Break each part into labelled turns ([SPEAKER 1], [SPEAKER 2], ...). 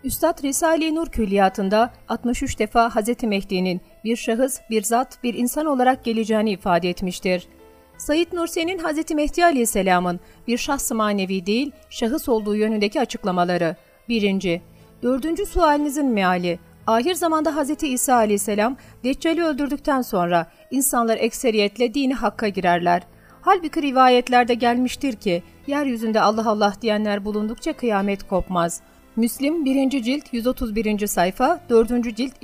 [SPEAKER 1] Üstad Risale-i Nur külliyatında 63 defa Hz. Mehdi'nin bir şahıs, bir zat, bir insan olarak geleceğini ifade etmiştir. Said Nursi'nin Hz. Mehdi Aleyhisselam'ın bir şahs-ı manevi değil, şahıs olduğu yönündeki açıklamaları. 1. 4. sualinizin meali. Ahir zamanda Hz. İsa Aleyhisselam Deccal'i öldürdükten sonra insanlar ekseriyetle dini hakka girerler. Halbuki rivayetlerde gelmiştir ki yeryüzünde Allah Allah diyenler bulundukça kıyamet kopmaz. Müslim 1. cilt 131. sayfa, 4. cilt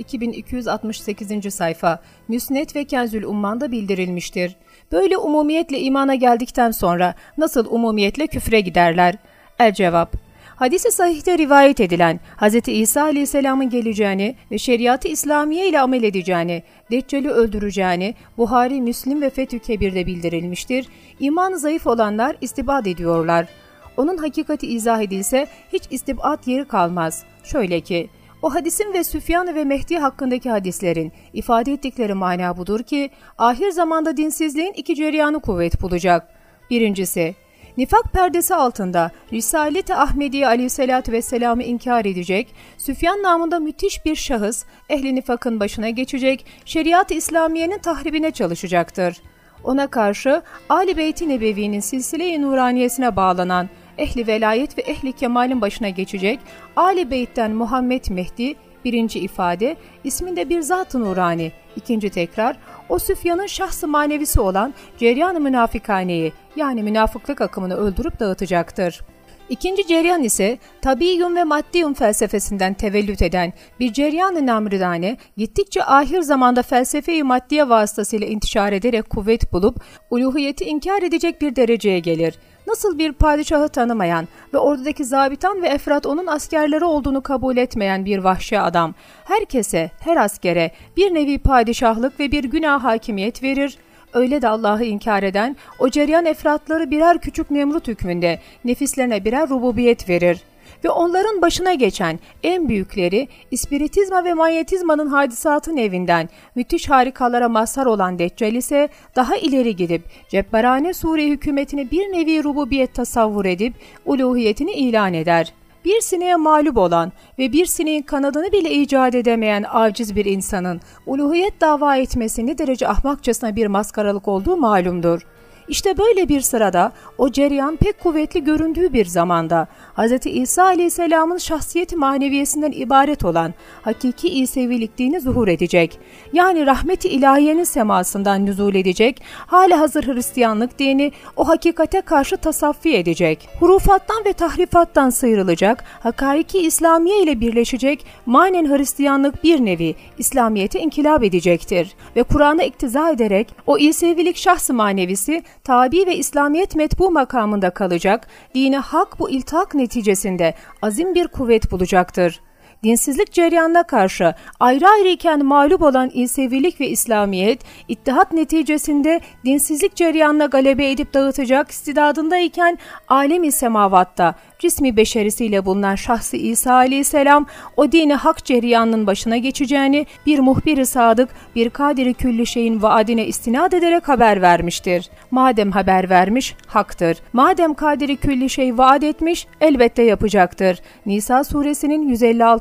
[SPEAKER 1] 2268. sayfa, Müsned ve Kenzül Umman'da bildirilmiştir. Böyle umumiyetle imana geldikten sonra nasıl umumiyetle küfre giderler? El-cevap. Hadis-i sahihte rivayet edilen Hz. İsa Aleyhisselam'ın geleceğini ve şeriatı İslamiye ile amel edeceğini, Deccal'i öldüreceğini Buhari, Müslim ve Fethü Kebir'de bildirilmiştir. İmanı zayıf olanlar istibad ediyorlar. Onun hakikati izah edilse hiç istibad yeri kalmaz. Şöyle ki, o hadisin ve Süfyan ve Mehdi hakkındaki hadislerin ifade ettikleri mana budur ki, ahir zamanda dinsizliğin iki cereyanı kuvvet bulacak. Birincisi, nifak perdesi altında Risalet-i Ahmediye aleyhissalatü vesselam'ı inkar edecek, Süfyan namında müthiş bir şahıs, ehli nifakın başına geçecek, şeriat-ı İslamiye'nin tahribine çalışacaktır. Ona karşı Ali Beyt-i Nebevi'nin silsile-i nuraniyesine bağlanan ehli velayet ve ehli kemalin başına geçecek, Ali Beyt'ten Muhammed Mehdi, birinci ifade, isminde bir zat-ı nurani, ikinci tekrar, o Süfyan'ın şahs-ı manevisi olan ceryan-ı münafikaneyi, yani münafıklık akımını öldürüp dağıtacaktır. İkinci ceryan ise tabiyyum ve maddiyum felsefesinden tevellüt eden bir ceryan-ı namridane, gittikçe ahir zamanda felsefe-i maddiye vasıtasıyla intişar ederek kuvvet bulup, uluhiyeti inkar edecek bir dereceye gelir. Nasıl bir padişahı tanımayan ve oradaki zabitan ve efrat onun askerleri olduğunu kabul etmeyen bir vahşi adam, herkese, her askere bir nevi padişahlık ve bir günah hakimiyet verir, öyle de Allah'ı inkar eden o ceryan efratları birer küçük Nemrut hükmünde nefislerine birer rububiyet verir. Ve onların başına geçen en büyükleri ispiritizma ve manyetizmanın hadisatı nevinden müthiş harikalara mazhar olan Deccal ise daha ileri gidip cebbarane sure hükümetini bir nevi rububiyet tasavvur edip uluhiyetini ilan eder. Bir sineğe mağlup olan ve bir sineğin kanadını bile icat edemeyen aciz bir insanın uluhiyet dava etmesi ne derece ahmakçasına bir maskaralık olduğu malumdur. İşte böyle bir sırada o cereyan pek kuvvetli göründüğü bir zamanda Hz. İsa Aleyhisselam'ın şahsiyeti maneviyesinden ibaret olan hakiki İsevilik dini zuhur edecek. Yani rahmet-i ilahiyenin semasından nüzul edecek, hali hazır Hristiyanlık dini o hakikate karşı tasaffi edecek. Hurufattan ve tahrifattan sıyrılacak, hakaiki İslamiye ile birleşecek, manen Hristiyanlık bir nevi İslamiyete inkılap edecektir. Ve Kur'an'a iktiza ederek o İsevilik şahs-ı manevisi tabi ve İslamiyet metbu makamında kalacak, dine hak bu iltihak neticesinde azim bir kuvvet bulacaktır. Dinsizlik cereyanına karşı ayrı ayrı iken mağlup olan İsevilik ve İslamiyet, ittihat neticesinde dinsizlik cereyanına galebe edip dağıtacak istidadındayken alem-i semavatta cismi beşerisiyle bulunan şahsı İsa Aleyhisselam o dini hak cereyanının başına geçeceğini bir muhbir-i sadık, bir kadir-i külli şeyin vaadine istinad ederek haber vermiştir. Madem haber vermiş, haktır. Madem kadir-i külli şey vaat etmiş, elbette yapacaktır. Nisa suresinin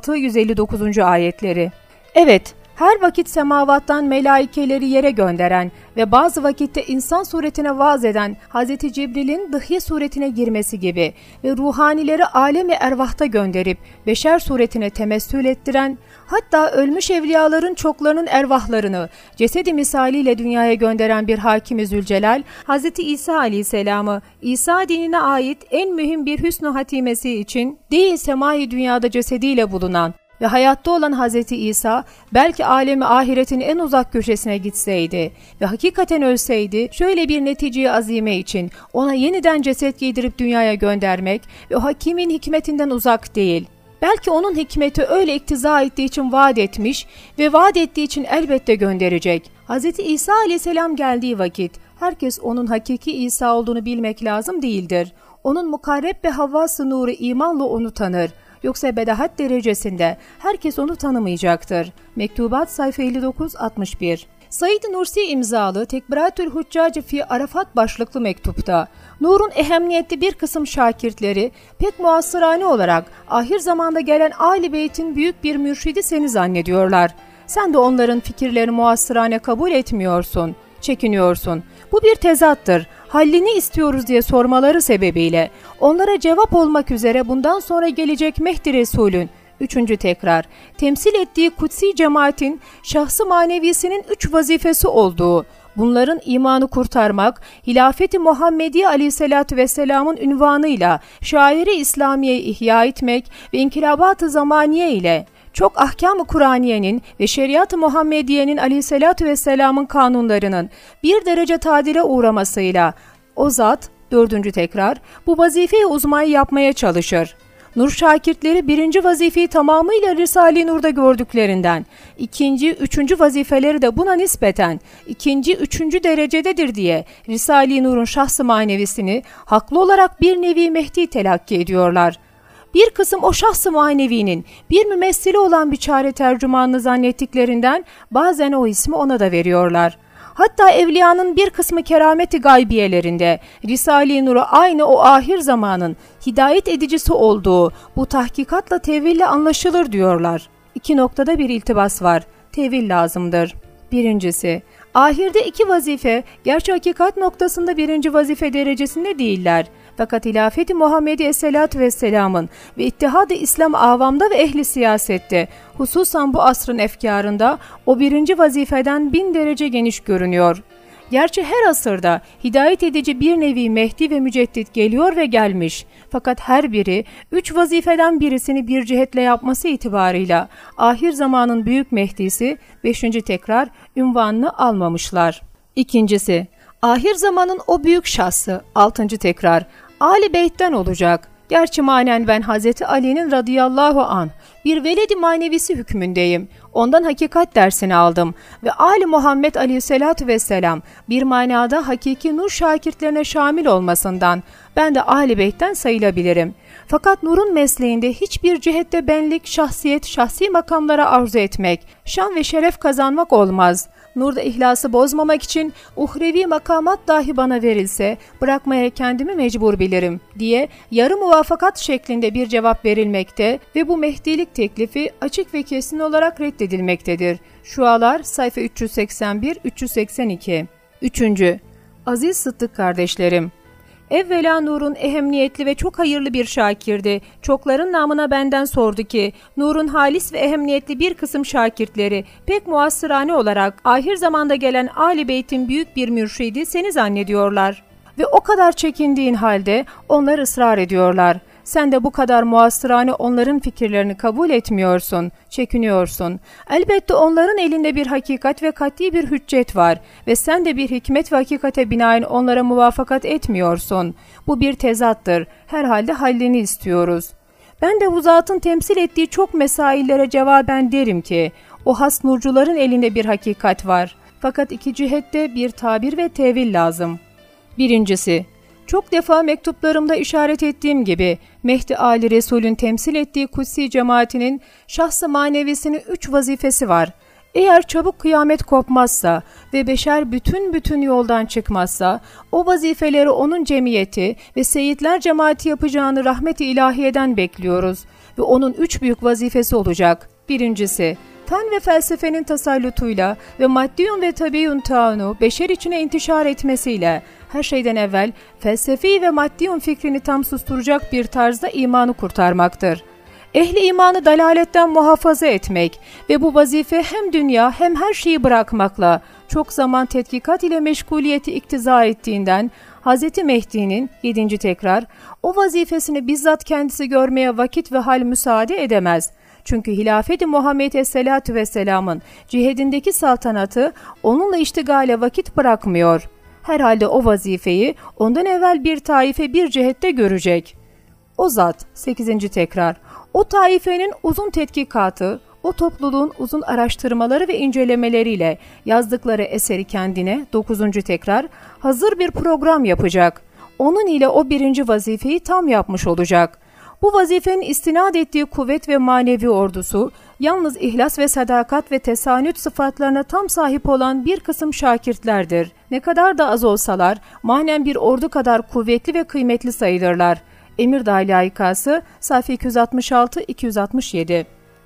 [SPEAKER 1] 156-159. ayetleri. Evet, her vakit semavattan melaikeleri yere gönderen ve bazı vakitte insan suretine vaaz eden Hz. Cibril'in dıhye suretine girmesi gibi ve ruhanileri alem-i ervahta gönderip beşer suretine temessül ettiren, hatta ölmüş evliyaların çoklarının ervahlarını cesedi misaliyle dünyaya gönderen bir Hakim-i Zülcelal, Hz. İsa Aleyhisselam'ı İsa dinine ait en mühim bir hüsnü hatimesi için değil semai dünyada cesediyle bulunan ve hayatta olan Hz. İsa belki alemi ahiretin en uzak köşesine gitseydi ve hakikaten ölseydi şöyle bir netice-i azime için ona yeniden ceset giydirip dünyaya göndermek ve o hakimin hikmetinden uzak değil. Belki onun hikmeti öyle iktiza ettiği için vaat etmiş ve vaat ettiği için elbette gönderecek. Hz. İsa Aleyhisselam geldiği vakit herkes onun hakiki İsa olduğunu bilmek lazım değildir. Onun mukarreb ve havvas-ı nuru imanla onu tanır. Yoksa bedahat derecesinde herkes onu tanımayacaktır. Mektubat sayfa 59-61. Said Nursi imzalı Tekbiratül Huccaci fi Arafat başlıklı mektupta Nur'un ehemmiyetli bir kısım şakirtleri pek muasırane olarak ahir zamanda gelen Âl-i Beyt'in büyük bir mürşidi seni zannediyorlar. Sen de onların fikirleri muasırane kabul etmiyorsun, çekiniyorsun. Bu bir tezattır. Hallini istiyoruz diye sormaları sebebiyle onlara cevap olmak üzere bundan sonra gelecek Mehdi Resul'ün 3. tekrar temsil ettiği kutsi cemaatin şahsı manevisinin 3 vazifesi olduğu, bunların imanı kurtarmak, hilafeti Muhammediye aleyhissalatü vesselamın ünvanıyla şairi İslamiye'yi ihya etmek ve inkılabat-ı zamaniye ile çok ahkam-ı Kur'aniyenin ve şeriat-ı Muhammediye'nin aleyhissalatü vesselamın kanunlarının bir derece tadile uğramasıyla o zat 4. tekrar bu vazifeyi uzmayı yapmaya çalışır. Nur şakirtleri 1. vazifeyi tamamıyla Risale-i Nur'da gördüklerinden, 2., 3. vazifeleri de buna nispeten 2., 3. derecededir diye Risale-i Nur'un şahs-ı manevisini haklı olarak bir nevi Mehdi telakki ediyorlar. Bir kısım o şahs-ı manevinin bir mümessili olan bir çare tercümanını zannettiklerinden bazen o ismi ona da veriyorlar. Hatta evliyanın bir kısmı kerameti gaybiyelerinde Risale-i Nur'u aynı o ahir zamanın hidayet edicisi olduğu bu tahkikatla teville anlaşılır diyorlar. 2 noktada bir iltibas var. Tevil lazımdır. Birincisi, ahirde 2 vazife, gerçi hakikat noktasında 1. vazife derecesinde değiller. Fakat hilafeti Muhammedi Aleyhisselatü Vesselam'ın ve İttihad-ı İslam avamda ve ehli siyasette, hususan bu asrın efkarında o 1. vazifeden 1000 derece geniş görünüyor. Gerçi her asırda hidayet edici bir nevi Mehdi ve Müceddit geliyor ve gelmiş. Fakat her biri 3 vazifeden birisini bir cihetle yapması itibarıyla ahir zamanın büyük Mehdisi 5. tekrar ünvanını almamışlar. İkincisi, ahir zamanın o büyük şahsı 6. tekrar Âl-i Beyt'ten olacak. Gerçi manen ben Hazreti Ali'nin radıyallahu anh bir veledi manevisi hükmündeyim. Ondan hakikat dersini aldım ve Ali Muhammed aleyhissalatü vesselam bir manada hakiki nur şakirtlerine şamil olmasından ben de Âl-i Beyt'ten sayılabilirim. Fakat nurun mesleğinde hiçbir cihette benlik, şahsiyet, şahsi makamlara arzu etmek, şan ve şeref kazanmak olmaz. Nurda ihlası bozmamak için uhrevi makamat dahi bana verilse bırakmaya kendimi mecbur bilirim diye yarı muvafakat şeklinde bir cevap verilmekte ve bu mehdilik teklifi açık ve kesin olarak reddedilmektedir. Şualar sayfa 381-382. 3. Aziz Sıddık kardeşlerim, evvela Nur'un ehemmiyetli ve çok hayırlı bir şakirdi. Çokların namına benden sordu ki, Nur'un halis ve ehemmiyetli bir kısım şakirtleri pek muasırane olarak ahir zamanda gelen Âl-i Beyt'in büyük bir mürşidi seni zannediyorlar. Ve o kadar çekindiğin halde onlar ısrar ediyorlar. Sen de bu kadar muasırane onların fikirlerini kabul etmiyorsun, çekiniyorsun. Elbette onların elinde bir hakikat ve kat'i bir hüccet var ve sen de bir hikmet ve hakikate binaen onlara muvafakat etmiyorsun. Bu bir tezattır. Herhalde hallini istiyoruz. Ben de bu zatın temsil ettiği çok mesaillere cevaben derim ki, o has nurcuların elinde bir hakikat var. Fakat 2 cihette bir tabir ve tevil lazım. Birincisi, çok defa mektuplarımda işaret ettiğim gibi Mehdi Ali Resul'ün temsil ettiği kutsi cemaatinin şahs-ı manevisinin 3 vazifesi var. Eğer çabuk kıyamet kopmazsa ve beşer bütün yoldan çıkmazsa o vazifeleri onun cemiyeti ve seyitler cemaati yapacağını rahmet-i ilahiyeden bekliyoruz ve onun 3 büyük vazifesi olacak. Birincisi, fen ve felsefenin tasallutuyla ve maddiyun ve tabiyyun taunu beşer içine intişar etmesiyle her şeyden evvel felsefi ve maddiyun fikrini tam susturacak bir tarzda imanı kurtarmaktır. Ehli imanı dalaletten muhafaza etmek ve bu vazife hem dünya hem her şeyi bırakmakla çok zaman tetkikat ile meşguliyeti iktiza ettiğinden Hz. Mehdi'nin 7. tekrar o vazifesini bizzat kendisi görmeye vakit ve hal müsaade edemez. Çünkü hilafet-i Muhammed Aleyhisselatü Vesselam'ın cihedindeki saltanatı onunla iştigale vakit bırakmıyor. Herhalde o vazifeyi ondan evvel bir taife bir cihette görecek. O zat 8. tekrar o taifenin uzun tetkikatı, o topluluğun uzun araştırmaları ve incelemeleriyle yazdıkları eseri kendine 9. tekrar hazır bir program yapacak. Onun ile o 1. vazifeyi tam yapmış olacak. Bu vazifenin istinad ettiği kuvvet ve manevi ordusu, yalnız ihlas ve sadakat ve tesanüt sıfatlarına tam sahip olan bir kısım şakirtlerdir. Ne kadar da az olsalar, manen bir ordu kadar kuvvetli ve kıymetli sayılırlar. Emirdağ Layıkası, sayfa 266-267.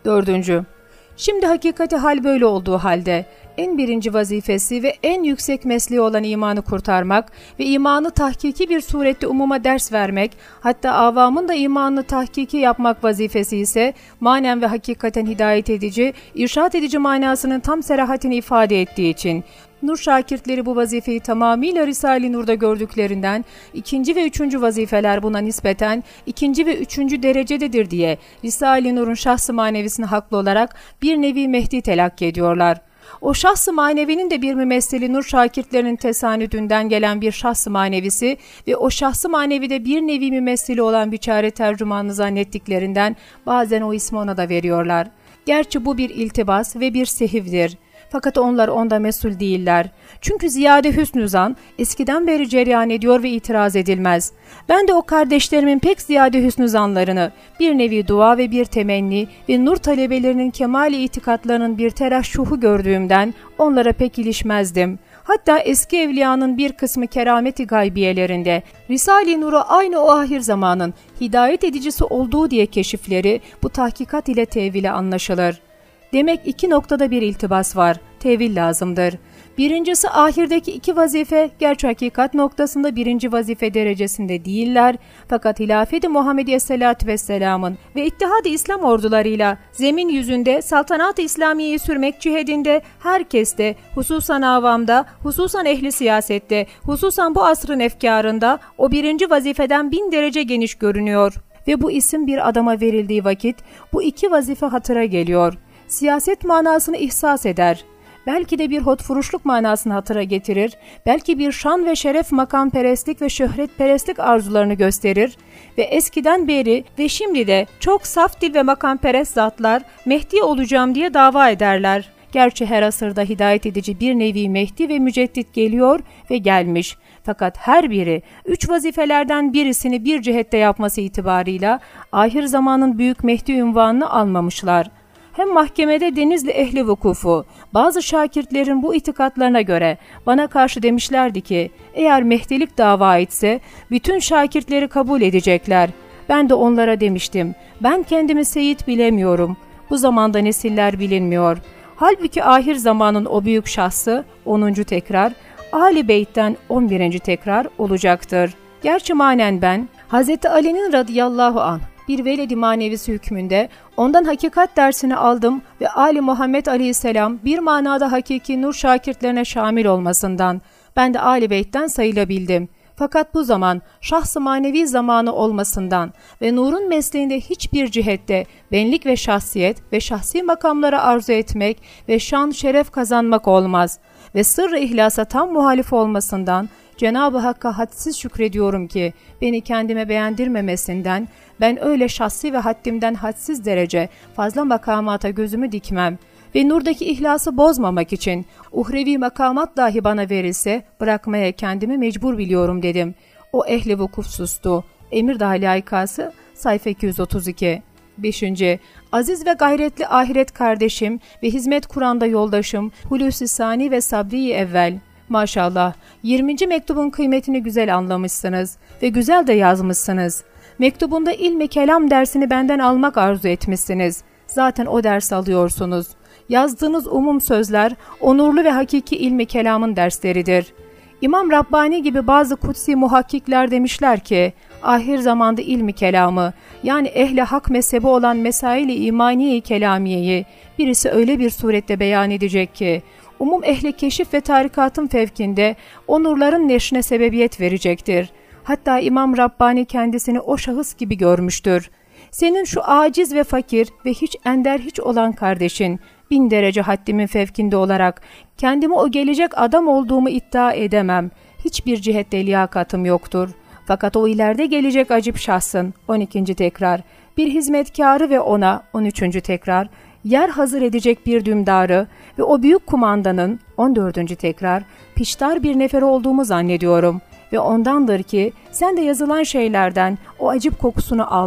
[SPEAKER 1] 4. Şimdi hakikati hal böyle olduğu halde, en birinci vazifesi ve en yüksek mesleği olan imanı kurtarmak ve imanı tahkiki bir surette umuma ders vermek, hatta avamın da imanını tahkiki yapmak vazifesi ise, manen ve hakikaten hidayet edici, irşad edici manasının tam serahatini ifade ettiği için, Nur şakirtleri bu vazifeyi tamamıyla Risale-i Nur'da gördüklerinden, ikinci ve üçüncü vazifeler buna nispeten ikinci ve üçüncü derecededir diye Risale-i Nur'un şahs-ı manevisini haklı olarak bir nevi Mehdi telakki ediyorlar. O şahs-ı manevinin de bir mümessili Nur şakirtlerinin tesanüdünden gelen bir şahs-ı manevisi ve o şahs-ı manevide bir nevi mümessili olan biçare tercümanını zannettiklerinden bazen o ismi ona da veriyorlar. Gerçi bu bir iltibas ve bir sehivdir. Fakat onlar onda mesul değiller. Çünkü ziyade hüsnü zan eskiden beri cereyan ediyor ve itiraz edilmez. Ben de o kardeşlerimin pek ziyade hüsnü zanlarını, bir nevi dua ve bir temenni ve nur talebelerinin kemali itikatlarının bir teraşşuhu gördüğümden onlara pek ilişmezdim. Hatta eski evliyanın bir kısmı kerameti gaybiyelerinde Risale-i Nur'a aynı o ahir zamanın hidayet edicisi olduğu diye keşifleri bu tahkikat ile tevhile anlaşılır. Demek iki noktada bir iltibas var. Tevil lazımdır. Birincisi ahirdeki iki vazife gerçi hakikat noktasında birinci vazife derecesinde değiller. Fakat Hilafet-i Muhammediye Aleyhisselatü Vesselam'ın ve İttihad-ı İslam ordularıyla zemin yüzünde saltanat-ı İslamiye'yi sürmek cihedinde herkeste, hususan avamda, hususan ehli siyasette, hususan bu asrın efkarında o birinci vazifeden 1000 derece geniş görünüyor. Ve bu isim bir adama verildiği vakit bu iki vazife hatıra geliyor. Siyaset manasını ihsas eder. Belki de bir hotfuruşluk manasını hatıra getirir. Belki bir şan ve şeref makamperestlik ve şöhretperestlik arzularını gösterir. Ve eskiden beri ve şimdi de çok saf dil ve makamperest zatlar Mehdi olacağım diye dava ederler. Gerçi her asırda hidayet edici bir nevi Mehdi ve müceddit geliyor ve gelmiş. Fakat her biri 3 vazifelerden birisini bir cihette yapması itibarıyla ahir zamanın büyük Mehdi unvanını almamışlar. Hem mahkemede Denizli ehli vukufu, bazı şakirtlerin bu itikatlarına göre bana karşı demişlerdi ki, eğer Mehdilik dava etse bütün şakirtleri kabul edecekler. Ben de onlara demiştim, ben kendimi seyit bilemiyorum. Bu zamanda nesiller bilinmiyor. Halbuki ahir zamanın o büyük şahsı 10. tekrar, Ali Beyt'ten 11. tekrar olacaktır. Gerçi manen ben, Hz. Ali'nin radıyallahu anh, bir veledi manevisi hükmünde ondan hakikat dersini aldım ve Ali Muhammed Aleyhisselam bir manada hakiki nur şakirtlerine şamil olmasından ben de Ali Beyt'ten sayılabildim. Fakat bu zaman şahs-ı manevi zamanı olmasından ve nurun mesleğinde hiçbir cihette benlik ve şahsiyet ve şahsi makamlara arzu etmek ve şan şeref kazanmak olmaz ve sırrı ihlasa tam muhalif olmasından Cenab-ı Hakk'a hadsiz şükrediyorum ki beni kendime beğendirmemesinden ben öyle şahsi ve haddimden hadsiz derece fazla makamata gözümü dikmem ve nurdaki ihlası bozmamak için uhrevi makamat dahi bana verilse bırakmaya kendimi mecbur biliyorum dedim. O ehli vukuf sustu. Emirdağ Layıkası sayfa 232. 5. Aziz ve gayretli ahiret kardeşim ve hizmet Kur'an'da yoldaşım Hulusi Sani ve Sabri-i Evvel. Maşallah 20. mektubun kıymetini güzel anlamışsınız ve güzel de yazmışsınız. Mektubunda ilmi kelam dersini benden almak arzu etmişsiniz. Zaten o dersi alıyorsunuz. Yazdığınız umum sözler onurlu ve hakiki ilmi kelamın dersleridir. İmam Rabbani gibi bazı kutsi muhakkikler demişler ki, ahir zamanda ilmi kelamı, yani ehli hak mezhebi olan mesail-i imaniye-i kelamiyeyi birisi öyle bir surette beyan edecek ki, umum ehli keşif ve tarikatın fevkinde o nurların neşrine sebebiyet verecektir. Hatta İmam Rabbani kendisini o şahıs gibi görmüştür. Senin şu aciz ve fakir ve hiç ender hiç olan kardeşin, 1000 derece haddimin fevkinde olarak kendimi o gelecek adam olduğumu iddia edemem. Hiçbir cihette liyakatım yoktur. Fakat o ileride gelecek acip şahsın, 12. tekrar, bir hizmetkarı ve ona, 13. tekrar, yer hazır edecek bir dümdarı ve o büyük kumandanın, 14. tekrar, piştar bir nefer olduğumu zannediyorum. Ve ondandır ki sen de yazılan şeylerden o acip kokusunu aldın.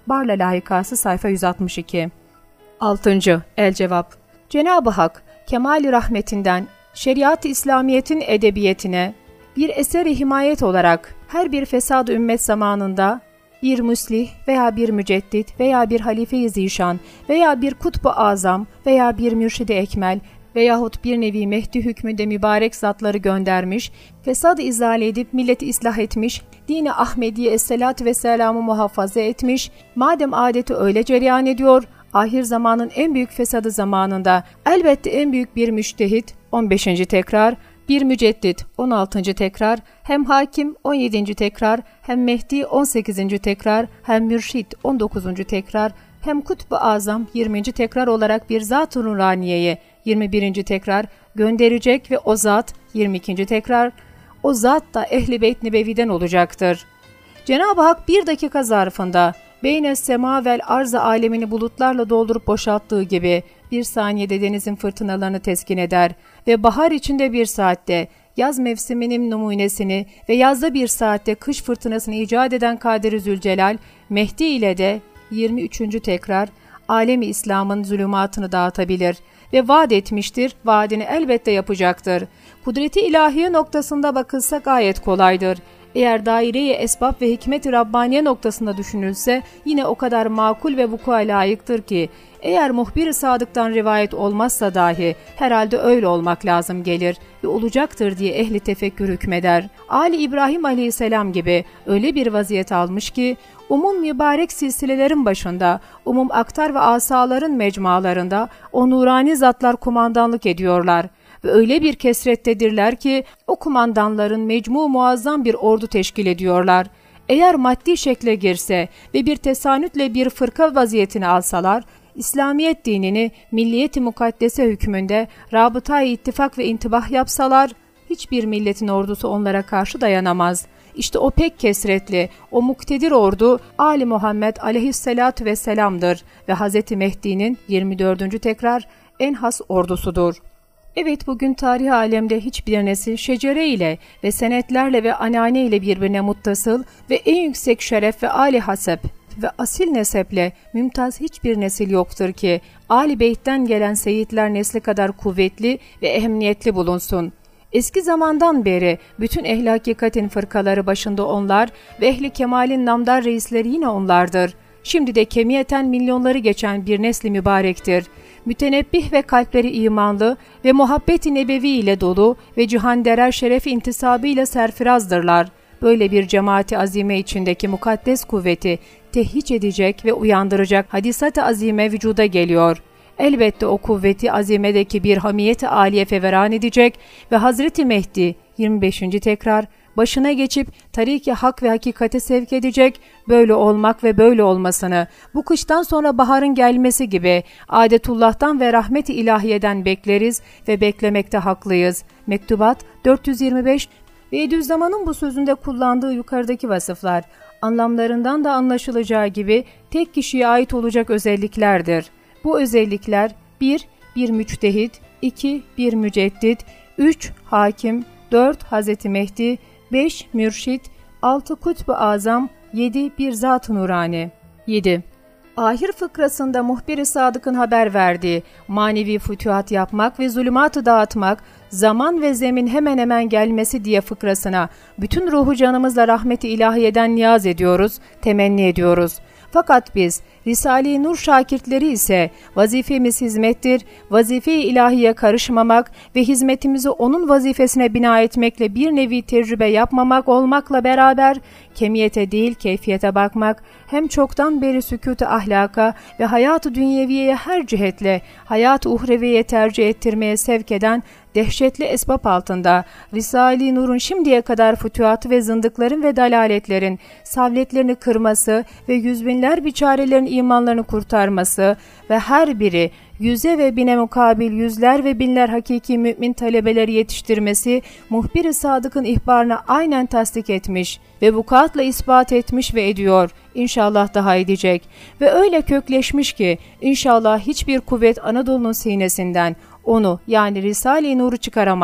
[SPEAKER 1] Barla Layıkası sayfa 162. 6. El-Cevap. Cenab-ı Hak, kemal-i rahmetinden şeriat-ı İslamiyet'in edebiyetine bir eser-i himayet olarak her bir fesad-ı ümmet zamanında bir müslih veya bir müceddit veya bir halife-i zişan veya bir kutbu azam veya bir mürşid-i ekmel veyahut bir nevi Mehdi hükmünde mübarek zatları göndermiş, fesad-ı izale edip milleti ıslah etmiş, din-i Ahmediye es-selatü ve selamı muhafaza etmiş, madem adeti öyle cereyan ediyor, ahir zamanın en büyük fesadı zamanında elbette en büyük bir müştehit, 15. tekrar, bir müceddit, 16. tekrar, hem hakim, 17. tekrar, hem Mehdi, 18. tekrar, hem mürşid, 19. tekrar, hem kutbu azam, 20. tekrar olarak bir zat-ı nuraniyeye, 21. tekrar gönderecek ve o zat, 22. tekrar, o zat da Ehl-i Beyt Nebevi'den olacaktır. Cenab-ı Hak bir dakika zarfında beyne sema vel arz alemini bulutlarla doldurup boşalttığı gibi bir saniyede denizin fırtınalarını teskin eder ve bahar içinde bir saatte yaz mevsiminin numunesini ve yazda bir saatte kış fırtınasını icat eden Kadir-i Zülcelal, Mehdi ile de 23. tekrar alemi İslam'ın zulümatını dağıtabilir ve vaat etmiştir, vaadini elbette yapacaktır. Kudreti ilahiye noktasında bakılsa gayet kolaydır. Eğer daire-i esbab ve hikmet-i Rabbaniye noktasında düşünülse yine o kadar makul ve vuku'a layıktır ki, eğer muhbir-i sadıktan rivayet olmazsa dahi herhalde öyle olmak lazım gelir ve olacaktır diye ehli tefekkür hükmeder. Ali İbrahim aleyhisselam gibi öyle bir vaziyet almış ki, mübarek silsilelerin başında, aktar ve asaların mecmualarında o nurani zatlar kumandanlık ediyorlar. Ve öyle bir kesrettedirler ki o kumandanların muazzam bir ordu teşkil ediyorlar. Eğer maddi şekle girse ve bir tesanütle bir fırka vaziyetini alsalar, İslamiyet dinini milliyet-i mukaddese hükmünde rabıta-i ittifak ve intibah yapsalar, hiçbir milletin ordusu onlara karşı dayanamaz. İşte o pek kesretli, o muktedir ordu Ali Muhammed aleyhissalatu vesselam'dır ve Hz. Mehdi'nin 24. tekrar en has ordusudur. Evet, bugün tarih alemde hiçbir nesil şecere ile ve senetlerle ve anane ile birbirine muttasıl ve en yüksek şeref ve âli hasep ve asil neseple mümtaz hiçbir nesil yoktur ki âli beytten gelen seyitler nesli kadar kuvvetli ve ehemmiyetli bulunsun. Eski zamandan beri bütün ehli hakikatin fırkaları başında onlar ve ehli kemalin namdar reisleri yine onlardır. Şimdi de kemiyeten milyonları geçen bir nesli mübarektir. Mütenebbih ve kalpleri imanlı ve muhabbet-i nebevi ile dolu ve cihanderer şerefi intisabıyla serfirazdırlar. Böyle bir cemaati azime içindeki mukaddes kuvveti tehhiç edecek ve uyandıracak hadisat-ı azime vücuda geliyor. Elbette o kuvveti azimedeki bir hamiyet-i âliye feveran edecek ve Hazreti Mehdi 25. tekrar başına geçip tarik-i hak ve hakikate sevk edecek, böyle olmak ve böyle olmasını, bu kıştan sonra baharın gelmesi gibi adetullah'tan ve rahmet-i ilahiyeden bekleriz ve beklemekte haklıyız. Mektubat 425 ve Bediüzzaman'ın bu sözünde kullandığı yukarıdaki vasıflar, anlamlarından da anlaşılacağı gibi tek kişiye ait olacak özelliklerdir. Bu özellikler 1. Bir müçtehit, 2. Bir müceddit, 3. Hakim, 4. Hazreti Mehdi, 5. Mürşid, 6. Kutbu Azam, 7. Bir Zat-ı Nurani. 7. Ahir fıkrasında muhbir-i sadıkın haber verdiği manevi fütühat yapmak ve zulümatı dağıtmak, zaman ve zemin hemen hemen gelmesi diye fıkrasına bütün ruhu canımızla rahmeti ilahiyeden niyaz ediyoruz, temenni ediyoruz. Fakat biz Risale-i Nur şakirtleri ise vazifemiz hizmettir, vazife-i ilahiye karışmamak ve hizmetimizi onun vazifesine bina etmekle bir nevi tecrübe yapmamak olmakla beraber kemiyete değil keyfiyete bakmak, hem çoktan beri sükût-u ahlaka ve hayat-ı dünyeviyeye her cihetle hayat-ı uhreviye tercih ettirmeye sevk eden dehşetli esbab altında Risale-i Nur'un şimdiye kadar fütühatı ve zındıkların ve dalaletlerin savletlerini kırması ve yüzbinler biçarelerin imanlarını kurtarması ve her biri yüze ve bine mukabil yüzler ve binler hakiki mümin talebeleri yetiştirmesi muhbir-i sadıkın ihbarını aynen tasdik etmiş ve vukuatla ispat etmiş ve ediyor. İnşallah daha edecek ve öyle kökleşmiş ki inşallah hiçbir kuvvet Anadolu'nun sinesinden onu yani Risale-i Nur'u çıkaramaz.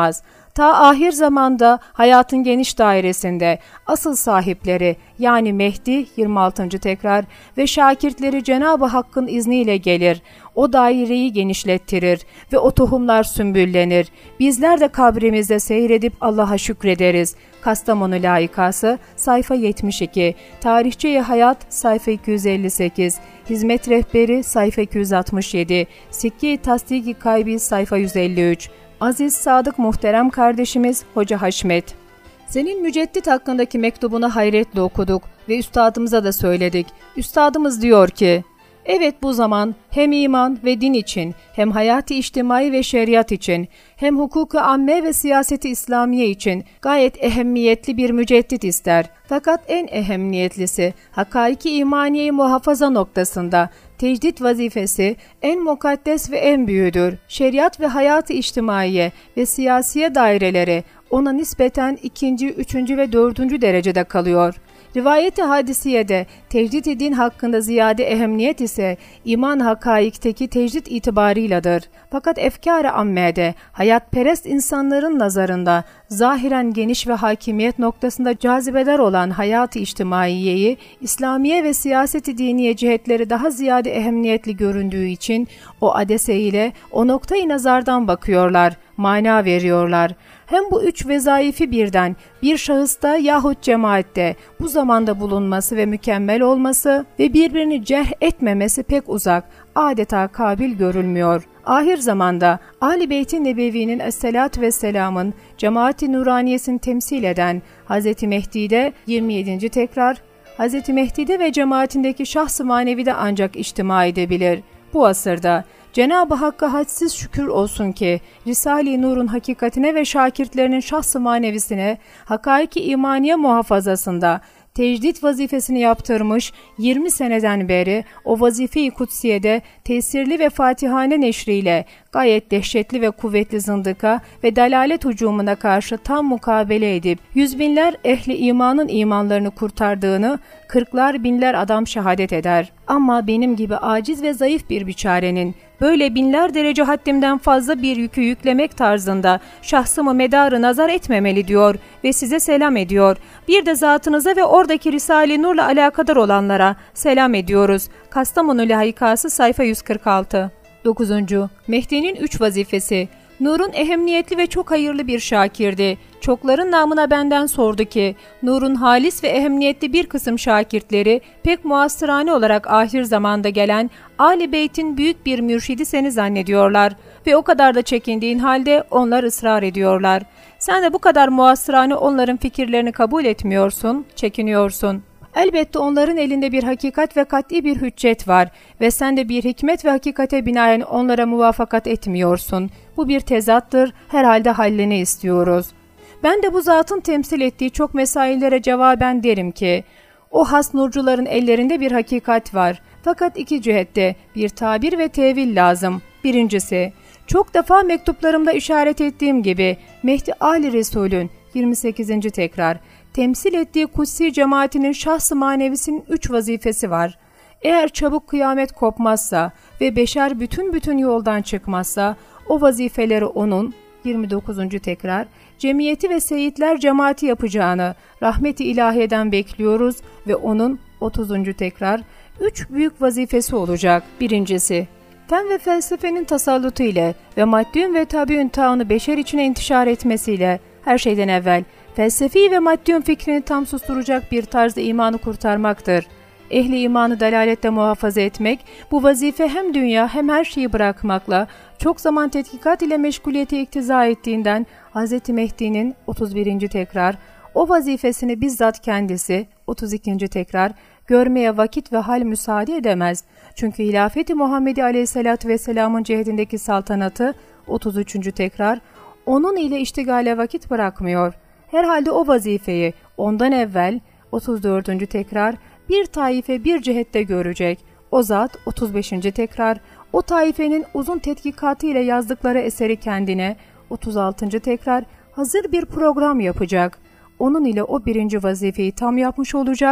[SPEAKER 1] Ta ahir zamanda hayatın geniş dairesinde asıl sahipleri yani Mehdi 26. tekrar ve şakirtleri Cenab-ı Hakk'ın izniyle gelir. O daireyi genişlettirir ve o tohumlar sümbüllenir. Bizler de kabrimizde seyredip Allah'a şükrederiz. Kastamonu layıkası sayfa 72, Tarihçe-i Hayat sayfa 258, Hizmet Rehberi sayfa 267, Sikke-i Tasdik-i Kaybi sayfa 153. Aziz Sadık muhterem kardeşimiz Hoca Haşmet. Senin müceddit hakkındaki mektubunu hayretle okuduk ve üstadımıza da söyledik. Üstadımız diyor ki, evet bu zaman hem iman ve din için, hem hayati içtimai ve şeriat için, hem hukuku amme ve siyaseti İslamiye için gayet ehemmiyetli bir müceddit ister. Fakat en ehemmiyetlisi, hakaiki imaniye muhafaza noktasında tecdit vazifesi en mukaddes ve en büyüğüdür. Şeriat ve hayat-ı içtimaiye ve siyasiye daireleri ona nispeten 2., 3. ve 4. derecede kalıyor. Rivayet-i hadisiyede tecdid-i din hakkında ziyade ehemmiyet ise iman hakaikteki tecdid itibarıyladır. Fakat efkâr-ı ammede, hayatperest insanların nazarında zahiren geniş ve hakimiyet noktasında cazibedar olan hayat-ı içtimaiyeyi, İslamiye ve siyaset-i diniye cihetleri daha ziyade ehemmiyetli göründüğü için o adese ile o noktayı nazardan bakıyorlar, mana veriyorlar. Hem bu 3 vezaifi birden bir şahısta yahut cemaatte bu zamanda bulunması ve mükemmel olması ve birbirini cerh etmemesi pek uzak, adeta kabil görülmüyor. Ahir zamanda Ali Beyt-i Nebevi'nin Esselatü Vesselam'ın cemaat-i nuraniyesini temsil eden Hz. Mehdi'de 27. tekrar, Hz. Mehdi'de ve cemaatindeki şahs-ı manevide ancak içtima edebilir. Bu asırda Cenab-ı Hakk'a hadsiz şükür olsun ki Risale-i Nur'un hakikatine ve şakirtlerinin şahs-ı manevisine hakaiki imaniye muhafazasında tecdit vazifesini yaptırmış 20 seneden beri o vazife-i kutsiyede tesirli ve fatihane neşriyle gayet dehşetli ve kuvvetli zındıka ve dalalet hücumuna karşı tam mukabele edip yüz binler ehli imanın imanlarını kurtardığını 40'lar binler adam şehadet eder. Ama benim gibi aciz ve zayıf bir biçarenin böyle binler derece haddimden fazla bir yükü yüklemek tarzında şahsımı medarı nazar etmemeli diyor ve size selam ediyor. Bir de zatınıza ve oradaki Risale-i Nur'la alakadar olanlara selam ediyoruz. Kastamonu layıkası sayfa 146. 9. Mehdi'nin 3 vazifesi. Nur'un ehemmiyetli ve çok hayırlı bir şakirdi. Çokların namına benden sordu ki, Nur'un halis ve ehemmiyetli bir kısım şakirtleri pek muasırane olarak ahir zamanda gelen Ali Beyt'in büyük bir mürşidi seni zannediyorlar ve o kadar da çekindiğin halde onlar ısrar ediyorlar. Sen de bu kadar muasırane onların fikirlerini kabul etmiyorsun, çekiniyorsun. Elbette onların elinde bir hakikat ve kat'i bir hüccet var ve sen de bir hikmet ve hakikate binaen onlara muvafakat etmiyorsun. Bu bir tezattır, herhalde hallini istiyoruz. Ben de bu zatın temsil ettiği çok mesaillere cevaben derim ki, o has nurcuların ellerinde bir hakikat var. Fakat 2 cihette bir tabir ve tevil lazım. Birincisi, çok defa mektuplarımda işaret ettiğim gibi Mehdi Ali Resul'ün 28. tekrar temsil ettiği kutsi cemaatinin şahs-ı manevisinin 3 vazifesi var. Eğer çabuk kıyamet kopmazsa ve beşer bütün yoldan çıkmazsa o vazifeleri onun 29. tekrar cemiyeti ve seyitler cemaati yapacağını rahmet-i ilahiyeden bekliyoruz ve onun 30. tekrar 3 büyük vazifesi olacak. Birincisi, fen ve felsefenin tasallutu ile ve maddiyün ve tabiün taunu beşer içine intişar etmesiyle her şeyden evvel felsefi ve maddiyün fikrini tam susturacak bir tarzda imanı kurtarmaktır. Ehli imanı dalalette muhafaza etmek, bu vazife hem dünya hem her şeyi bırakmakla çok zaman tetkikat ile meşguliyeti iktiza ettiğinden Hz. Mehdi'nin 31. tekrar o vazifesini bizzat kendisi 32. tekrar görmeye vakit ve hal müsaade edemez. Çünkü hilafeti Muhammedi Aleyhisselatü Vesselam'ın cehdindeki saltanatı 33. tekrar onun ile iştigale vakit bırakmıyor. Herhalde o vazifeyi ondan evvel 34. tekrar bir taife bir cihette görecek. O zat 35. tekrar o taifenin uzun tetkikatı ile yazdıkları eseri kendine 36. tekrar hazır bir program yapacak. Onun ile o 1. vazifeyi tam yapmış olacak.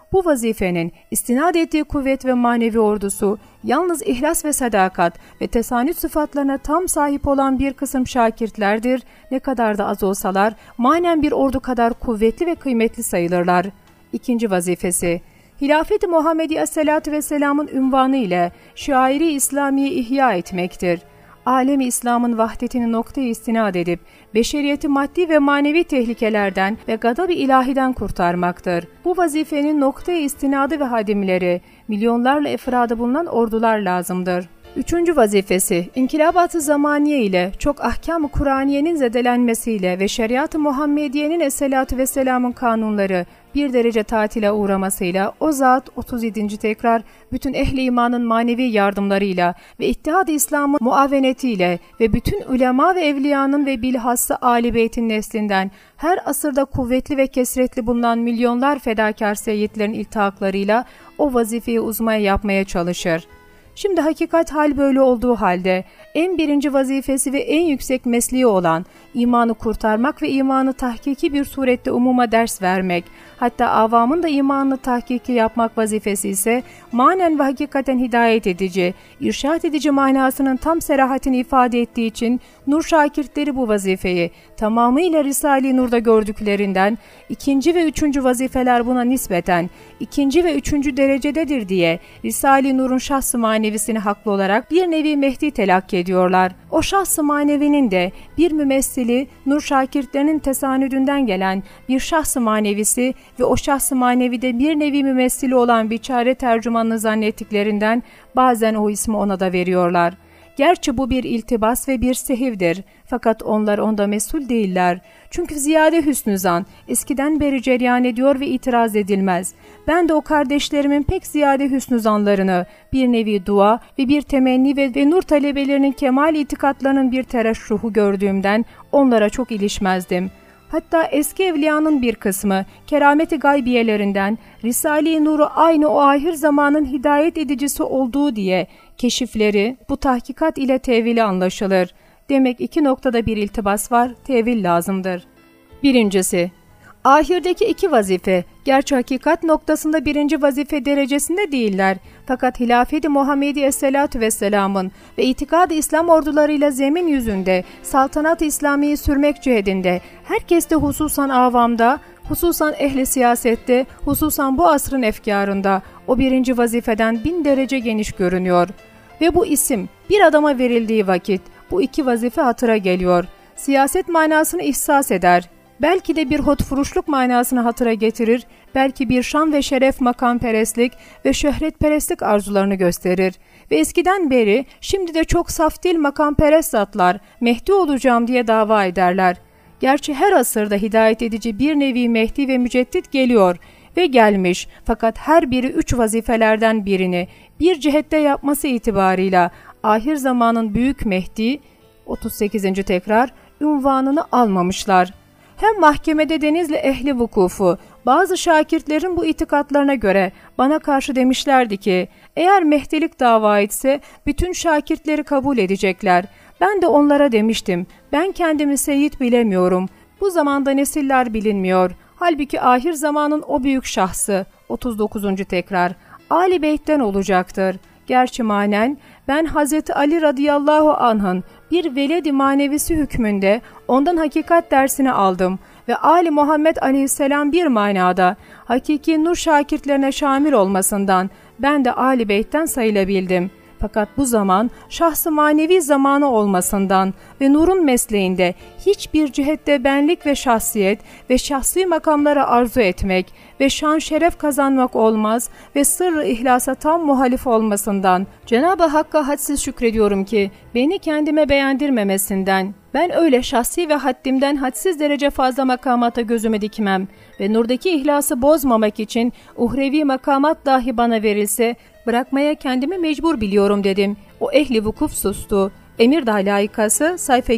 [SPEAKER 1] Bu vazifenin istinad ettiği kuvvet ve manevi ordusu, yalnız ihlas ve sadakat ve tesanüt sıfatlarına tam sahip olan bir kısım şakirtlerdir. Ne kadar da az olsalar, manen bir ordu kadar kuvvetli ve kıymetli sayılırlar. İkinci vazifesi, Hilafet-i Muhammedi Aleyhisselatü Vesselam'ın ünvanı ile şairi İslami'yi ihya etmektir. Alem-i İslam'ın vahdetini noktaya istinad edip, beşeriyeti maddi ve manevi tehlikelerden ve gadab-ı ilahiden kurtarmaktır. Bu vazifenin noktaya istinadı ve hadimleri, milyonlarla efradı bulunan ordular lazımdır. Üçüncü vazifesi, İnkılabat-ı Zamaniye ile çok ahkam-ı Kur'aniyenin zedelenmesiyle ve şeriat-ı Muhammediye'nin Aleyhisselatü Vesselam'ın kanunları bir derece tatile uğramasıyla o zat 37. tekrar bütün ehli imanın manevi yardımlarıyla ve İttihad-ı İslam'ın muavenetiyle ve bütün ulema ve evliyanın ve bilhassa âli beytin neslinden her asırda kuvvetli ve kesretli bulunan milyonlar fedakar seyyidlerin iltihaklarıyla o vazifeyi uzmaya yapmaya çalışır. Şimdi hakikat hal böyle olduğu halde en birinci vazifesi ve en yüksek mesleği olan imanı kurtarmak ve imanı tahkiki bir surette umuma ders vermek, hatta avamın da imanını tahkiki yapmak vazifesi ise manen ve hakikaten hidayet edici, irşad edici manasının tam serahatini ifade ettiği için nur şakirtleri bu vazifeyi tamamıyla Risale-i Nur'da gördüklerinden ikinci ve üçüncü vazifeler buna nispeten ikinci ve üçüncü derecededir diye Risale-i Nur'un şahs-ı manevisini haklı olarak bir nevi Mehdi telakki ediyorlar. O şahs-ı manevinin de bir mümessili nur şakirtlerinin tesanüdünden gelen bir şahs-ı manevisi ve o şahs-ı manevide bir nevi mümessili olan biçare tercümanını zannettiklerinden bazen o ismi ona da veriyorlar. Gerçi bu bir iltibas ve bir sehivdir. Fakat onlar onda mesul değiller. Çünkü ziyade hüsnü zan eskiden beri cereyan ediyor ve itiraz edilmez. Ben de o kardeşlerimin pek ziyade hüsnü zanlarını, bir nevi dua ve bir temenni ve nur talebelerinin kemal itikatlarının bir tereşruhu gördüğümden onlara çok ilişmezdim. Hatta eski evliyanın bir kısmı kerameti gaybiyelerinden Risale-i Nur'u aynı o ahir zamanın hidayet edicisi olduğu diye keşifleri bu tahkikat ile tevili anlaşılır. Demek iki noktada bir iltibas var, tevil lazımdır. Birincisi, ahirdeki iki vazife, gerçi hakikat noktasında birinci vazife derecesinde değiller. Fakat Hilafet-i Muhammedi Aleyhisselatü Vesselam'ın ve İtikad-ı İslam ordularıyla zemin yüzünde saltanat-ı İslami'yi sürmek cihetinde, herkeste hususan avamda, hususan ehli siyasette, hususan bu asrın efkarında o birinci vazifeden 1000 derece geniş görünüyor. Ve bu isim bir adama verildiği vakit bu iki vazife hatıra geliyor. Siyaset manasını ihsas eder. Belki de bir hotfuruşluk manasını hatıra getirir, belki bir şan ve şeref makamperestlik ve şöhretperestlik arzularını gösterir. Ve eskiden beri şimdi de çok saf dil makamperest zatlar Mehdi olacağım diye dava ederler. Gerçi her asırda hidayet edici bir nevi Mehdi ve müceddit geliyor ve gelmiş, fakat her biri 3 vazifelerden birini bir cihette yapması itibarıyla ahir zamanın büyük Mehdi 38. tekrar ünvanını almamışlar. Hem mahkemede Denizli ehli vukufu, bazı şakirtlerin bu itikatlarına göre bana karşı demişlerdi ki, eğer Mehdilik dava etse bütün şakirtleri kabul edecekler. Ben de onlara demiştim, ben kendimi seyyid bilemiyorum. Bu zamanda nesiller bilinmiyor. Halbuki ahir zamanın o büyük şahsı, 39. tekrar, Ali Beyt'ten olacaktır. Gerçi manen, ben Hazreti Ali radıyallahu anh'ın bir veledi manevisi hükmünde ondan hakikat dersini aldım ve Ali Muhammed aleyhisselam bir manada hakiki nur şakirtlerine şamil olmasından ben de Ali Beyt'ten sayılabildim. Fakat bu zaman şahs-ı manevi zamanı olmasından ve nurun mesleğinde hiçbir cihette benlik ve şahsiyet ve şahsi makamlara arzu etmek ve şan şeref kazanmak olmaz ve sırrı ihlasa tam muhalif olmasından Cenab-ı Hakk'a hadsiz şükrediyorum ki beni kendime beğendirmemesinden. Ben öyle şahsi ve haddimden hadsiz derece fazla makamata gözümü dikmem ve nurdaki ihlası bozmamak için uhrevi makamat dahi bana verilse bırakmaya kendimi mecbur biliyorum dedim. O ehli vukuf sustu. Emirdağ layıkası sayfa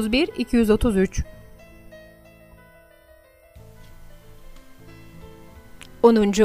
[SPEAKER 1] 231-233. 10.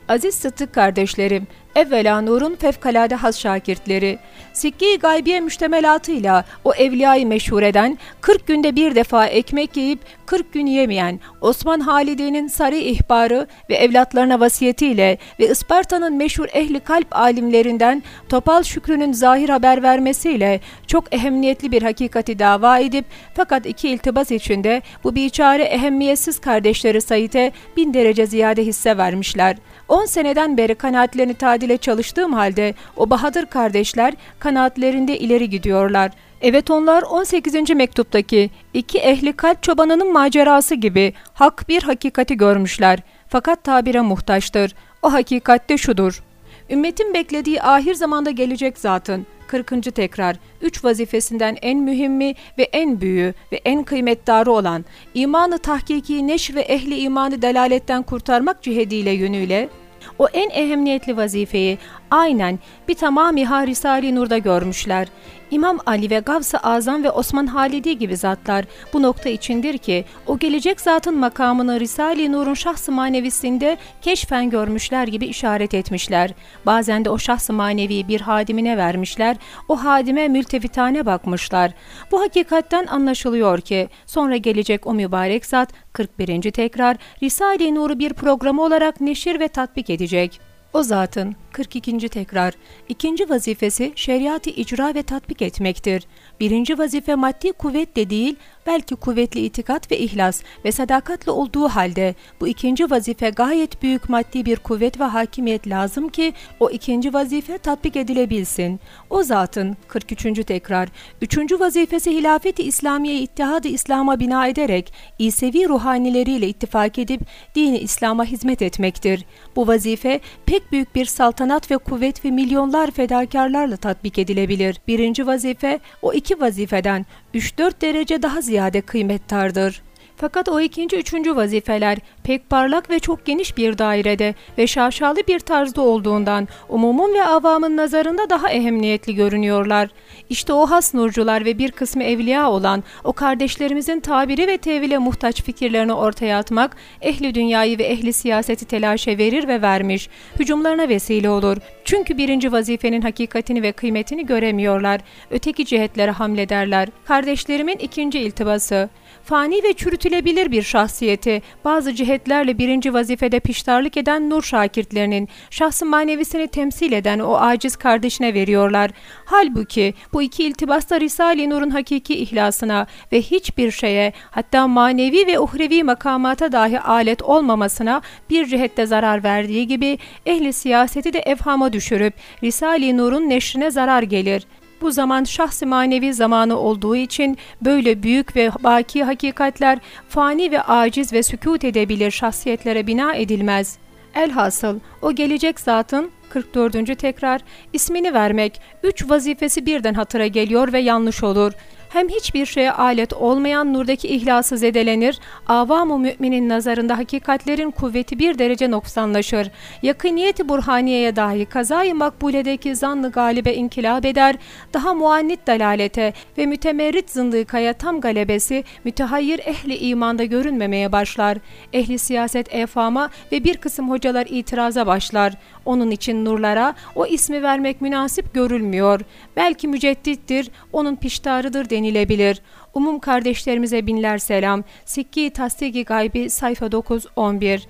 [SPEAKER 1] Aziz Sıddık kardeşlerim, evvela nurun fevkalade has şakirtleri, Sikke-i Gaybiye müştemelatıyla o evliyayı meşhur eden, 40 günde bir defa ekmek yiyip 40 gün yemeyen Osman Halidi'nin sarı ihbarı ve evlatlarına vasiyetiyle ve Isparta'nın meşhur ehli kalp alimlerinden Topal Şükrü'nün zahir haber vermesiyle çok ehemmiyetli bir hakikati dava edip, fakat iki iltibas içinde bu biçare ehemmiyetsiz kardeşleri Said'e 1000 derece ziyade hisse vermişler. 10 seneden beri kanaatlerini tadile çalıştığım halde o bahadır kardeşler kanaatlerinde ileri gidiyorlar. Evet, onlar 18. mektuptaki iki ehli kalp çobanının macerası gibi hak bir hakikati görmüşler. Fakat tabire muhtaçtır. O hakikat de şudur: ümmetin beklediği ahir zamanda gelecek zatın 40. tekrar 3 vazifesinden en mühimmi ve en büyüğü ve en kıymetdarı olan imanı tahkiki neşr ve ehli imanı delaletten kurtarmak cihetiyle yönüyle o en ehemmiyetli vazifeyi aynen bir tamamiha Risale-i Nur'da görmüşler. İmam Ali ve Gavs-ı Azam ve Osman Halidi gibi zatlar bu nokta içindir ki o gelecek zatın makamını Risale-i Nur'un şahs-ı manevisinde keşfen görmüşler gibi işaret etmişler. Bazen de o şahs-ı maneviyi bir hadimine vermişler, o hadime mültefitane bakmışlar. Bu hakikatten anlaşılıyor ki sonra gelecek o mübarek zat 41. tekrar Risale-i Nur'u bir programı olarak neşir ve tatbik edecek. O zatın 42. tekrar ikinci vazifesi şeriatı icra ve tatbik etmektir. Birinci vazife maddi kuvvetle değil, belki kuvvetli itikat ve ihlas ve sadakatli olduğu halde bu ikinci vazife gayet büyük maddi bir kuvvet ve hakimiyet lazım ki o ikinci vazife tatbik edilebilsin. O zatın 43. tekrar üçüncü vazifesi hilafeti İslamiye ittihadı İslam'a bina ederek İsevi ruhanileriyle ittifak edip dini İslam'a hizmet etmektir. Bu vazife pek büyük bir saltanat ve kuvvet ve milyonlar fedakarlarla tatbik edilebilir. Birinci vazife o iki vazifeden 3-4 derece daha ziyade kıymettardır. Fakat o ikinci, üçüncü vazifeler pek parlak ve çok geniş bir dairede ve şaşalı bir tarzda olduğundan umumun ve avamın nazarında daha ehemmiyetli görünüyorlar. İşte o has nurcular ve bir kısmı evliya olan o kardeşlerimizin tabiri ve tevhile muhtaç fikirlerini ortaya atmak, ehli dünyayı ve ehli siyaseti telaşe verir ve vermiş, hücumlarına vesile olur. Çünkü birinci vazifenin hakikatini ve kıymetini göremiyorlar, öteki cihetlere hamlederler. Kardeşlerimin ikinci iltibası: fani ve çürütülebilir bir şahsiyeti bazı cihetlerle birinci vazifede piştarlık eden nur şakirtlerinin şahs-ı manevisini temsil eden o aciz kardeşine veriyorlar. Halbuki bu iki iltibasta Risale-i Nur'un hakiki ihlasına ve hiçbir şeye, hatta manevi ve uhrevi makamata dahi alet olmamasına bir cihette zarar verdiği gibi ehli siyaseti de evhama düşürüp Risale-i Nur'un neşrine zarar gelir. Bu zaman şahs-ı manevi zamanı olduğu için böyle büyük ve baki hakikatler fani ve aciz ve sükût edebilir şahsiyetlere bina edilmez. Elhasıl o gelecek zatın 44. tekrar ismini vermek 3 vazifesi birden hatıra geliyor ve yanlış olur. Hem hiçbir şeye alet olmayan nurdaki ihlası zedelenir, avam-ı müminin nazarında hakikatlerin kuvveti bir derece noksanlaşır. Yakıniyeti burhaniyeye dahi kazayı makbuledeki zannı galibe inkılap eder, daha muannit dalalete ve mütemerrit zındıkaya tam galebesi mütehayyir ehli imanda görünmemeye başlar. Ehli siyaset efama ve bir kısım hocalar itiraza başlar. Onun için nurlara o ismi vermek münasip görülmüyor. Belki müceddittir, onun piştarıdır denilebilir. Umum kardeşlerimize binler selam. Sikke-i Tasdik-i Gaybi sayfa 9-11.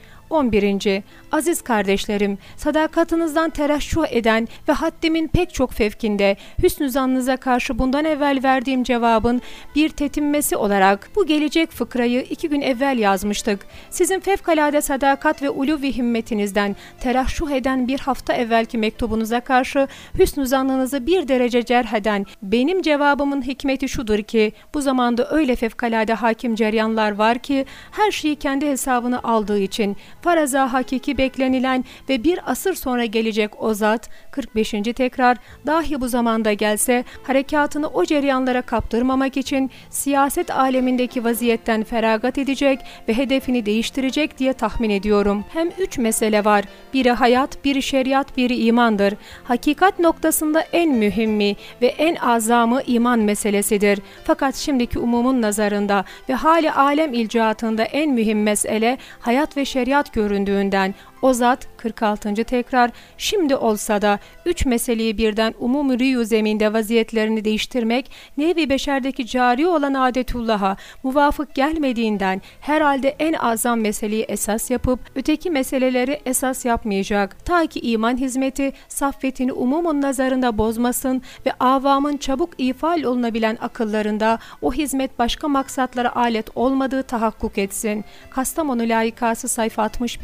[SPEAKER 1] 11. Aziz kardeşlerim, sadakatınızdan tereşşuh eden ve haddimin pek çok fevkinde hüsnü zannınıza karşı bundan evvel verdiğim cevabın bir tetimmesi olarak bu gelecek fıkrayı 2 gün evvel yazmıştık. Sizin fevkalade sadakat ve ulûv-i himmetinizden tereşşuh eden bir hafta evvelki mektubunuza karşı hüsnü zannınızı bir derece cerh eden benim cevabımın hikmeti şudur ki bu zamanda öyle fevkalade hakim ceryanlar var ki her şeyi kendi hesabına aldığı için faraza hakiki beklenilen ve bir asır sonra gelecek o zat 45. tekrar dahi bu zamanda gelse harekatını o ceryanlara kaptırmamak için siyaset alemindeki vaziyetten feragat edecek ve hedefini değiştirecek diye tahmin ediyorum. Hem 3 mesele var. Biri hayat, biri şeriat, biri imandır. Hakikat noktasında en mühimmi ve en azamı iman meselesidir. Fakat şimdiki umumun nazarında ve hali alem ilcaatında en mühim mesele hayat ve şeriat göründüğünden O zat 46. tekrar şimdi olsa da 3 meseleyi birden umum-ü rüyu zeminde vaziyetlerini değiştirmek nevi beşerdeki cari olan adetullah'a muvafık gelmediğinden herhalde en azam meseleyi esas yapıp öteki meseleleri esas yapmayacak. Ta ki iman hizmeti saffetini umumun nazarında bozmasın ve avamın çabuk ifal olunabilen akıllarında o hizmet başka maksatlara alet olmadığı tahakkuk etsin. Kastamonu layıkası sayfa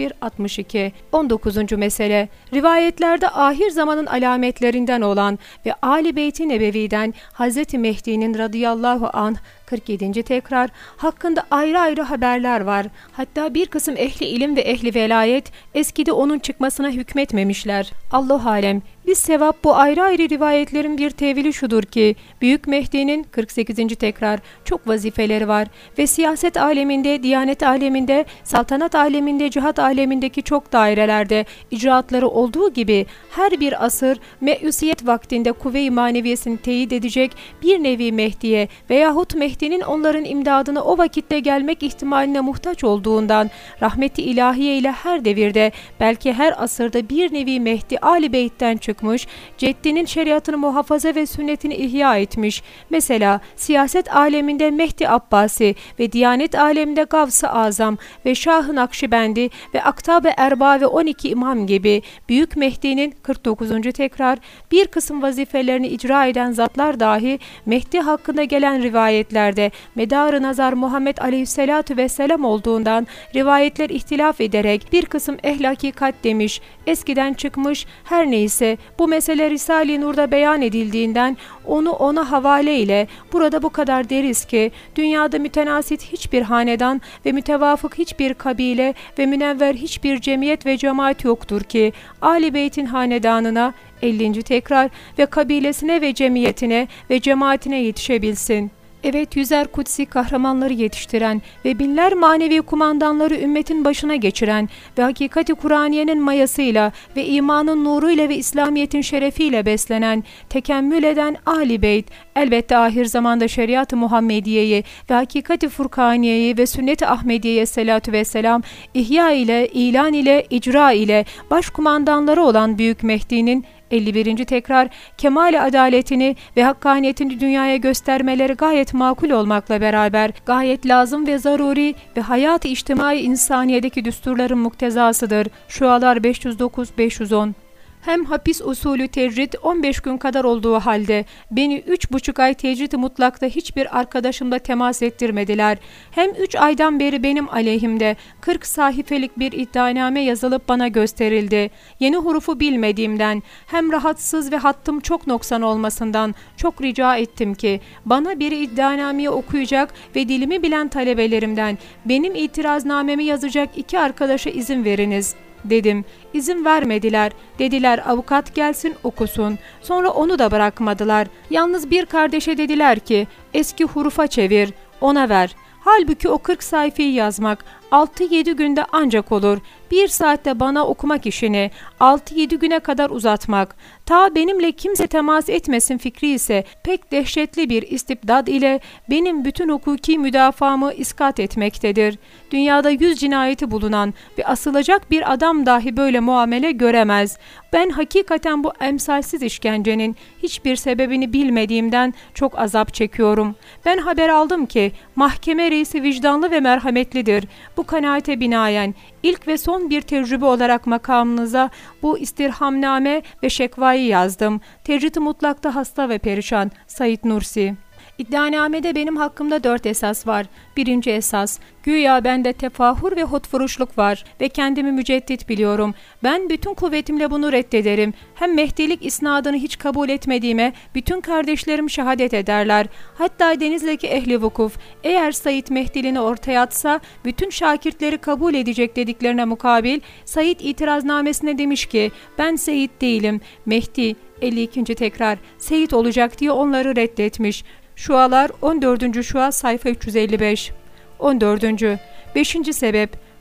[SPEAKER 1] 61-62. 19. mesele. Rivayetlerde ahir zamanın alametlerinden olan ve Ali Beyt-i Nebevi'den Hz. Mehdi'nin radıyallahu anh 47. tekrar hakkında ayrı ayrı haberler var. Hatta bir kısım ehli ilim ve ehli velayet eskide onun çıkmasına hükmetmemişler. Allah alem. Biz sevap bu ayrı ayrı rivayetlerin bir tevili şudur ki Büyük Mehdi'nin 48. tekrar çok vazifeleri var ve siyaset aleminde, diyanet aleminde, saltanat aleminde, cihat alemindeki çok dairelerde icraatları olduğu gibi her bir asır meyusiyet vaktinde kuvve-i maneviyesini teyit edecek bir nevi Mehdi'ye veyahut Mehdi'nin onların imdadına o vakitte gelmek ihtimaline muhtaç olduğundan rahmeti ilahiye ile her devirde belki her asırda bir nevi Mehdi Ali Beyt'ten çıkmış, ceddinin şeriatını muhafaza ve sünnetini ihya etmiş. Mesela siyaset aleminde Mehdi Abbasi ve diyanet aleminde Gavs-ı Azam ve Şah-ı Nakşibendi ve Aktab-ı Erba ve 12 imam gibi Büyük Mehdi'nin 49. tekrar bir kısım vazifelerini icra eden zatlar dahi Mehdi hakkında gelen rivayetlerde medar-ı nazar Muhammed Aleyhisselatü Vesselam olduğundan rivayetler ihtilaf ederek bir kısım ehl-i hakikat demiş, eskiden çıkmış, her neyse bu mesele Risale-i Nur'da beyan edildiğinden onu ona havale ile burada bu kadar deriz ki dünyada mütenasit hiçbir hanedan ve mütevafık hiçbir kabile ve münevver hiçbir cemiyet ve cemaat yoktur ki Ali Beyt'in hanedanına 50. tekrar ve kabilesine ve cemiyetine ve cemaatine yetişebilsin. Evet, yüzer kutsi kahramanları yetiştiren ve binler manevi kumandanları ümmetin başına geçiren ve hakikati Kur'aniyenin mayasıyla ve imanın nuruyla ve İslamiyet'in şerefiyle beslenen, tekemmül eden Ali Beyt, elbette ahir zamanda şeriat-ı Muhammediye'yi ve hakikati Furkaniye'yi ve sünnet-i Ahmediye'ye selatü vesselam ihya ile, ilan ile, icra ile başkumandanları olan Büyük Mehdi'nin 51. tekrar kemal-i adaletini ve hakkaniyetini dünyaya göstermeleri gayet makul olmakla beraber gayet lazım ve zaruri ve hayat-ı içtimai insaniyedeki düsturların muktezasıdır. Şualar 509-510. Hem hapis usulü tecrit 15 gün kadar olduğu halde beni 3,5 ay tecrit-i mutlakta hiçbir arkadaşımla temas ettirmediler. Hem 3 aydan beri benim aleyhimde 40 sahifelik bir iddianame yazılıp bana gösterildi. Yeni hurufu bilmediğimden hem rahatsız ve hattım çok noksan olmasından çok rica ettim ki bana bir iddianameyi okuyacak ve dilimi bilen talebelerimden benim itiraznamemi yazacak 2 arkadaşa izin veriniz dedim. İzin vermediler. Dediler avukat gelsin okusun. Sonra onu da bırakmadılar. Yalnız bir kardeşe dediler ki eski hurufa çevir, ona ver. Halbuki o 40 sayfayı yazmak 6-7 günde ancak olur. 1 saatte bana okumak işini 6-7 güne kadar uzatmak. Ta benimle kimse temas etmesin fikri ise pek dehşetli bir istibdad ile benim bütün hukuki müdafamı iskat etmektedir. Dünyada 100 cinayeti bulunan ve asılacak bir adam dahi böyle muamele göremez. Ben hakikaten bu emsalsiz işkencenin hiçbir sebebini bilmediğimden çok azap çekiyorum. Ben haber aldım ki mahkeme reisi vicdanlı ve merhametlidir. Bu kanaate binaen ilk ve son bir tecrübe olarak makamınıza bu istirhamname ve şekvayı yazdım. Tecrit-i mutlakta hasta ve perişan. Said Nursi. İddianamede benim hakkımda 4 esas var. 1. esas, güya bende tefahür ve hotfuruşluk var ve kendimi müceddit biliyorum. Ben bütün kuvvetimle bunu reddederim. Hem Mehdilik isnadını hiç kabul etmediğime bütün kardeşlerim şehadet ederler. Hatta Denizli'deki ehli vukuf, eğer Said Mehdiliğini ortaya atsa bütün şakirtleri kabul edecek dediklerine mukabil, Said itiraznamesine demiş ki, ben Seyit değilim, Mehdi, 52. tekrar, Seyit olacak diye onları reddetmiş. Şualar 14. şua sayfa 355. 14. 5. sebep,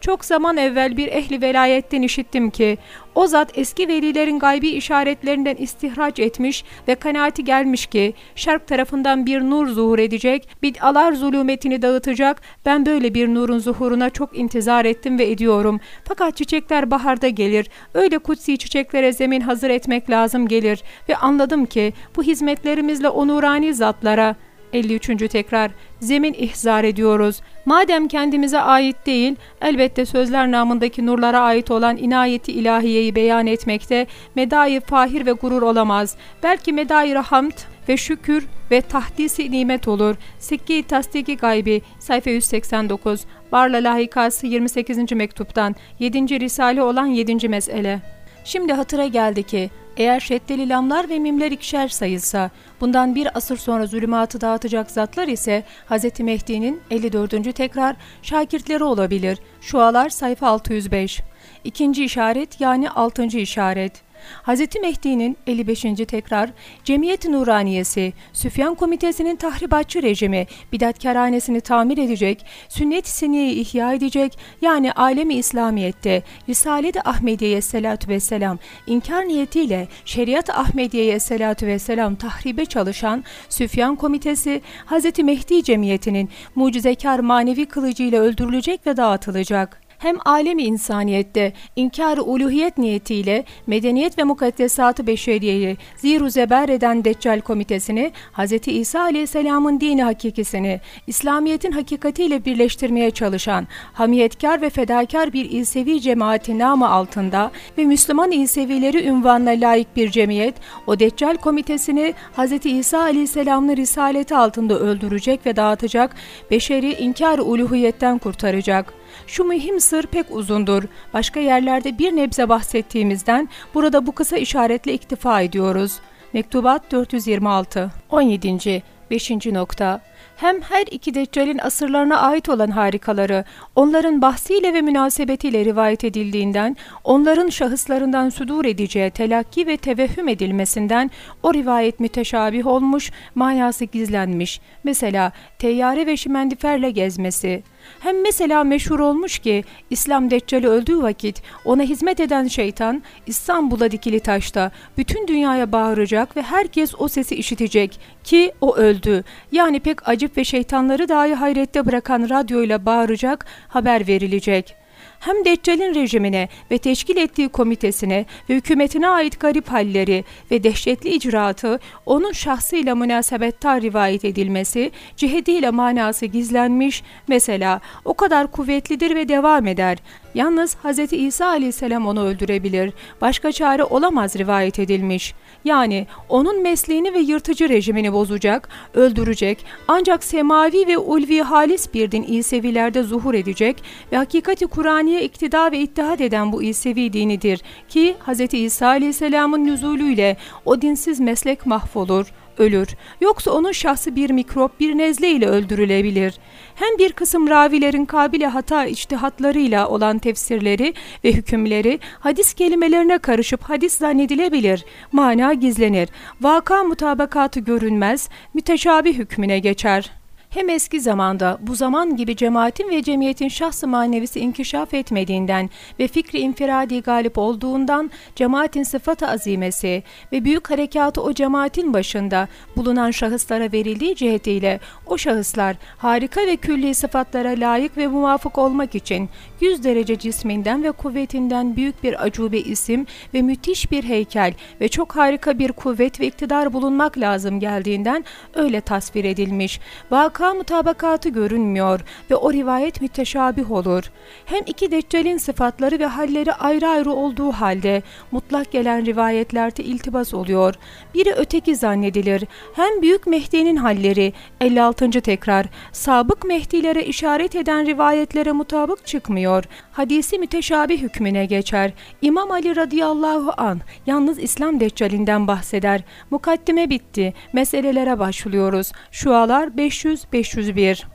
[SPEAKER 1] Çok zaman evvel bir ehli velayetten işittim ki, o zat eski velilerin gaybi işaretlerinden istihraç etmiş ve kanaati gelmiş ki, şark tarafından bir nur zuhur edecek, bid'alar zulümetini dağıtacak, ben böyle bir nurun zuhuruna çok intizar ettim ve ediyorum. Fakat çiçekler baharda gelir, öyle kutsi çiçeklere zemin hazır etmek lazım gelir ve anladım ki, bu hizmetlerimizle o nurani zatlara, 53. tekrar, zemin ihzar ediyoruz. Madem kendimize ait değil, elbette sözler namındaki nurlara ait olan inayeti ilahiyeyi beyan etmekte medai fahir ve gurur olamaz. Belki medai hamd ve şükür ve tahdisi nimet olur. Sikke-i Tasdiki Gaybi, sayfa 189, Barla Lahikası 28. mektuptan, 7. risale olan 7. mesele. Şimdi hatıra geldi ki, eğer şeddeli lamlar ve mimler ikişer sayılsa, bundan bir asır sonra zulümatı dağıtacak zatlar ise Hz. Mehdi'nin 54. tekrar şakirtleri olabilir. Şualar sayfa 605. İkinci işaret yani 6. işaret. Hz. Mehdi'nin 55. tekrar Cemiyet-i Nuraniyesi, Süfyan Komitesi'nin tahribatçı rejimi, bidatkarhanesini tamir edecek, sünnet-i seniyeyi ihya edecek, yani alemi İslamiyet'te Risalet-i Ahmediye'ye selatü vesselam inkar niyetiyle Şeriat-ı Ahmediye'ye selatü vesselam tahribe çalışan Süfyan Komitesi, Hz. Mehdi Cemiyeti'nin mucizekar manevi kılıcıyla öldürülecek ve dağıtılacak. Hem alemi insaniyette inkar-ı uluhiyet niyetiyle medeniyet ve mukaddesat-ı beşeriyeyi zir-u zeber eden Deccal Komitesini, Hz. İsa Aleyhisselam'ın dini hakikisini, İslamiyet'in hakikatiyle birleştirmeye çalışan hamiyetkar ve fedakar bir İsevi cemaati namı altında ve Müslüman İsevileri ünvanına layık bir cemiyet, o Deccal Komitesini Hz. İsa Aleyhisselam'ın risaleti altında öldürecek ve dağıtacak, beşeri inkar-ı uluhiyetten kurtaracak. Şu mühim sır pek uzundur. Başka yerlerde bir nebze bahsettiğimizden burada bu kısa işaretle iktifa ediyoruz. Mektubat 426. 17. 5. nokta. Hem her iki Deccal'in asırlarına ait olan harikaları, onların bahsiyle ve münasebetiyle rivayet edildiğinden, onların şahıslarından sudur edeceği telakki ve tevehhüm edilmesinden o rivayet müteşabih olmuş, manası gizlenmiş. Mesela teyyare ve şimendiferle gezmesi. Hem mesela meşhur olmuş ki İslam Deccal'i öldüğü vakit ona hizmet eden şeytan İstanbul'a dikili taşta bütün dünyaya bağıracak ve herkes o sesi işitecek ki o öldü. Yani pek acip ve şeytanları dahi hayrette bırakan radyoyla bağıracak, haber verilecek. Hem Deccal'in rejimine ve teşkil ettiği komitesine ve hükümetine ait garip halleri ve dehşetli icraatı onun şahsıyla münasebettar rivayet edilmesi, cihetiyle manası gizlenmiş, mesela o kadar kuvvetlidir ve devam eder. Yalnız Hz. İsa Aleyhisselam onu öldürebilir, başka çare olamaz rivayet edilmiş. Yani onun mesleğini ve yırtıcı rejimini bozacak, öldürecek, ancak semavi ve ulvi halis bir din İsevilerde zuhur edecek ve hakikati Kur'aniye iktida ve ittihad eden bu İsevi dinidir ki Hz. İsa Aleyhisselam'ın nüzulüyle o dinsiz meslek mahvolur, ölür. Yoksa onun şahsı bir mikrop, bir nezle ile öldürülebilir. Hem bir kısım ravilerin kabile hata içtihatlarıyla olan tefsirleri ve hükümleri hadis kelimelerine karışıp hadis zannedilebilir. Mana gizlenir. Vaka mutabakatı görünmez, müteşabih hükmüne geçer. Hem eski zamanda bu zaman gibi cemaatin ve cemiyetin şahs-ı manevisi inkişaf etmediğinden ve fikri infiradi galip olduğundan cemaatin sıfat-ı azimesi ve büyük harekatı o cemaatin başında bulunan şahıslara verildiği cihetiyle o şahıslar harika ve külli sıfatlara layık ve muvafık olmak için 100 derece cisminden ve kuvvetinden büyük bir acube isim ve müthiş bir heykel ve çok harika bir kuvvet ve iktidar bulunmak lazım geldiğinden öyle tasvir edilmiş. Vaka mutabakatı görünmüyor ve o rivayet müteşabih olur. Hem iki Deccal'in sıfatları ve halleri ayrı ayrı olduğu halde mutlak gelen rivayetlerde iltibas oluyor. Biri öteki zannedilir. Hem Büyük Mehdi'nin halleri 56. tekrar sabık Mehdilere işaret eden rivayetlere mutabık çıkmıyor. Hadisi müteşabih hükmüne geçer. İmam Ali radıyallahu anh yalnız İslam Deccalinden bahseder. Mukaddime bitti. Meselelere başlıyoruz. Şualar 500-501.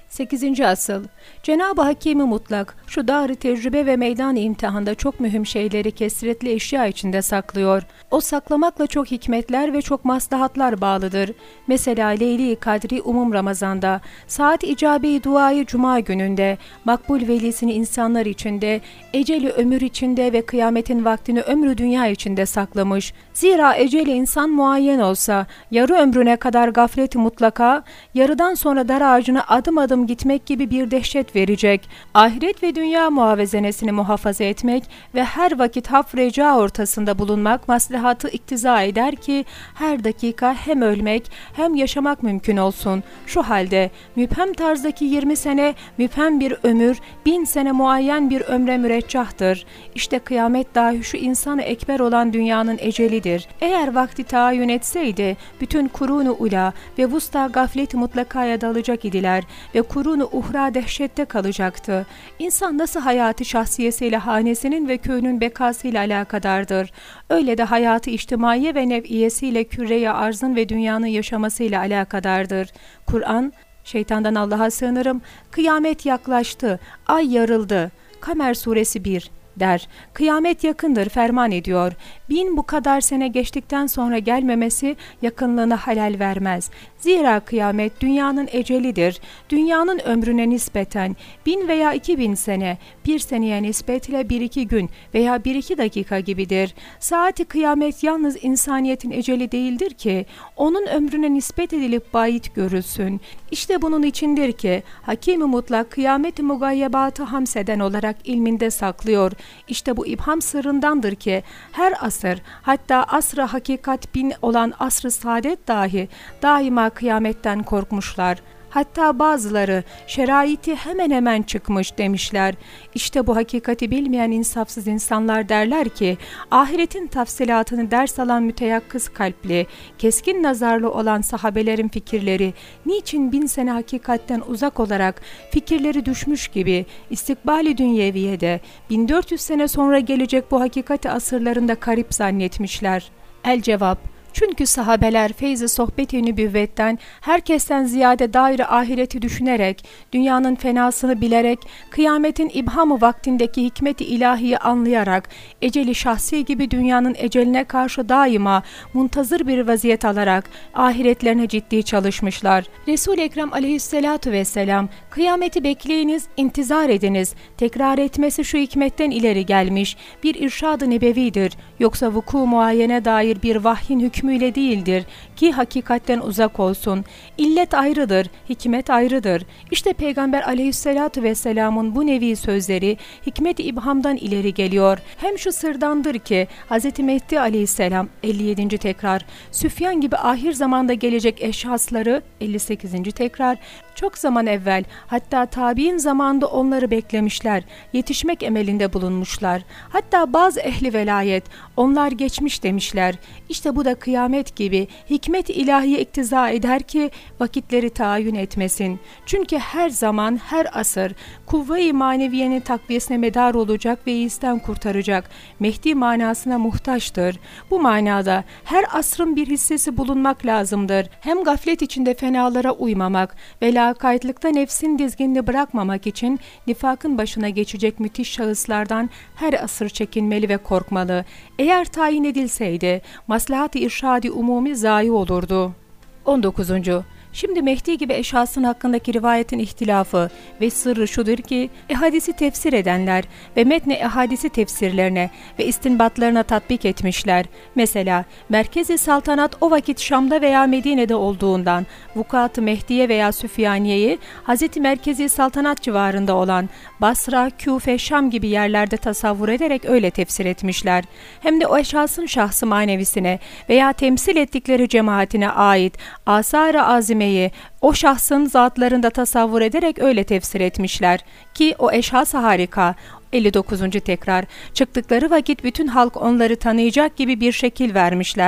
[SPEAKER 1] 8. asıl. Cenab-ı Hakim-i Mutlak şu dar-ı tecrübe ve meydan-ı imtihanda çok mühim şeyleri kesretli eşya içinde saklıyor. O saklamakla çok hikmetler ve çok maslahatlar bağlıdır. Mesela Leyli-i Kadri umum Ramazan'da, saat icabe-i duayı Cuma gününde, makbul velisini insanlar içinde, eceli ömür içinde ve kıyametin vaktini ömrü dünya içinde saklamış. Zira eceli insan muayyen olsa, yarı ömrüne kadar gaflet-i mutlaka, yarıdan sonra dar ağacına adım adım gitmek gibi bir dehşet verecek. Ahiret ve dünya muhavezenesini muhafaza etmek ve her vakit hafreca ortasında bulunmak maslahatı iktiza eder ki her dakika hem ölmek hem yaşamak mümkün olsun. Şu halde müphem tarzdaki 20 sene müphem bir ömür, 1000 sene muayyen bir ömre müreccahtır. İşte kıyamet dahi şu insanı ekber olan dünyanın ecelidir. Eğer vakti tahayyün etseydi bütün kurunu ula ve vusta gaflet-i mutlakaya dalacak idiler ve kurunu uhra dehşette kalacaktı. İnsan nasıl hayatı şahsiyesiyle hanesinin ve köyünün bekasıyla alakadardır. Öyle de hayatı içtimaiye ve nev'iyesiyle küreye arzın ve dünyanın yaşamasıyla alakadardır. Kur'an, şeytandan Allah'a sığınırım, kıyamet yaklaştı, ay yarıldı. Kamer suresi 1 der. Kıyamet yakındır ferman ediyor. 1000 bu kadar sene geçtikten sonra gelmemesi yakınlığına halal vermez. Zira kıyamet dünyanın ecelidir. Dünyanın ömrüne nispeten 1000 veya 2000 sene, bir seneye nispetle 1-2 gün veya 1-2 dakika gibidir. Saati kıyamet yalnız insaniyetin eceli değildir ki, onun ömrüne nispet edilip bayit görülsün. İşte bunun içindir ki, Hakim-i Mutlak kıyamet-i mugayyebatı hamseden olarak ilminde saklıyor. İşte bu ibham sırrındandır ki, her asır, hatta asr-ı hakikat bin olan asr-ı saadet dahi daima kıyametten korkmuşlar. Hatta bazıları şeraiti hemen hemen çıkmış demişler. İşte bu hakikati bilmeyen insafsız insanlar derler ki, ahiretin tafsilatını ders alan müteyakkız kalpli, keskin nazarlı olan sahabelerin fikirleri, niçin 1000 sene hakikatten uzak olarak fikirleri düşmüş gibi, istikbali dünyeviyede 1400 sene sonra gelecek bu hakikati asırlarında karip zannetmişler. El cevap: çünkü sahabeler feyz-i sohbet-i nübüvvetten herkesten ziyade daire ahireti düşünerek, dünyanın fenasını bilerek, kıyametin ibhamı vaktindeki hikmet-i ilahiyi anlayarak, eceli şahsi gibi dünyanın eceline karşı daima muntazır bir vaziyet alarak ahiretlerine ciddi çalışmışlar. Resul-i Ekrem aleyhissalatu vesselam, kıyameti bekleyiniz, intizar ediniz, tekrar etmesi şu hikmetten ileri gelmiş bir irşad-ı nebevidir. Yoksa vuku muayyene dair bir vahyin hükmü ile değildir ki hakikatten uzak olsun. İllet ayrıdır, hikmet ayrıdır. İşte Peygamber aleyhissalatu vesselamın bu nevi sözleri hikmet-i ibhamdan ileri geliyor. Hem şu sırdandır ki Hz. Mehdi aleyhisselam 57. tekrar, Süfyan gibi ahir zamanda gelecek eşhasları 58. tekrar, çok zaman evvel hatta tabi'in zamanında onları beklemişler, yetişmek emelinde bulunmuşlar. Hatta bazı ehli velayet onlar geçmiş demişler. İşte bu da kıyamet gibi hikmet-i ilahiye iktiza eder ki vakitleri tayin etmesin. Çünkü her zaman, her asır kuvve-i maneviyenin takviyesine medar olacak ve iyisten kurtaracak Mehdi manasına muhtaçtır. Bu manada her asrın bir hissesi bulunmak lazımdır. Hem gaflet içinde fenalara uymamak ve lakaytlıkta nefsin dizginini bırakmamak için nifakın başına geçecek müthiş şahıslardan her asır çekinmeli ve korkmalı. Eğer tayin edilseydi maslahat-ı irşad-ı umumi zayi olurdu. 19. Şimdi Mehdi gibi eşhasın hakkındaki rivayetin ihtilafı ve sırrı şudur ki, ehadisi tefsir edenler ve metne ehadisi tefsirlerine ve istinbatlarına tatbik etmişler. Mesela merkezi saltanat o vakit Şam'da veya Medine'de olduğundan vukuat-ı Mehdiye veya Süfyaniye'yi Hz. Merkezi saltanat civarında olan Basra, Küfe, Şam gibi yerlerde tasavvur ederek öyle tefsir etmişler. Hem de o eşhasın şahsı manevisine veya temsil ettikleri cemaatine ait asar-ı azime o şahsın zatlarında tasavvur ederek öyle tefsir etmişler ki o eşhas-ı harika. 59. tekrar, çıktıkları vakit bütün halk onları tanıyacak gibi bir şekil vermişler.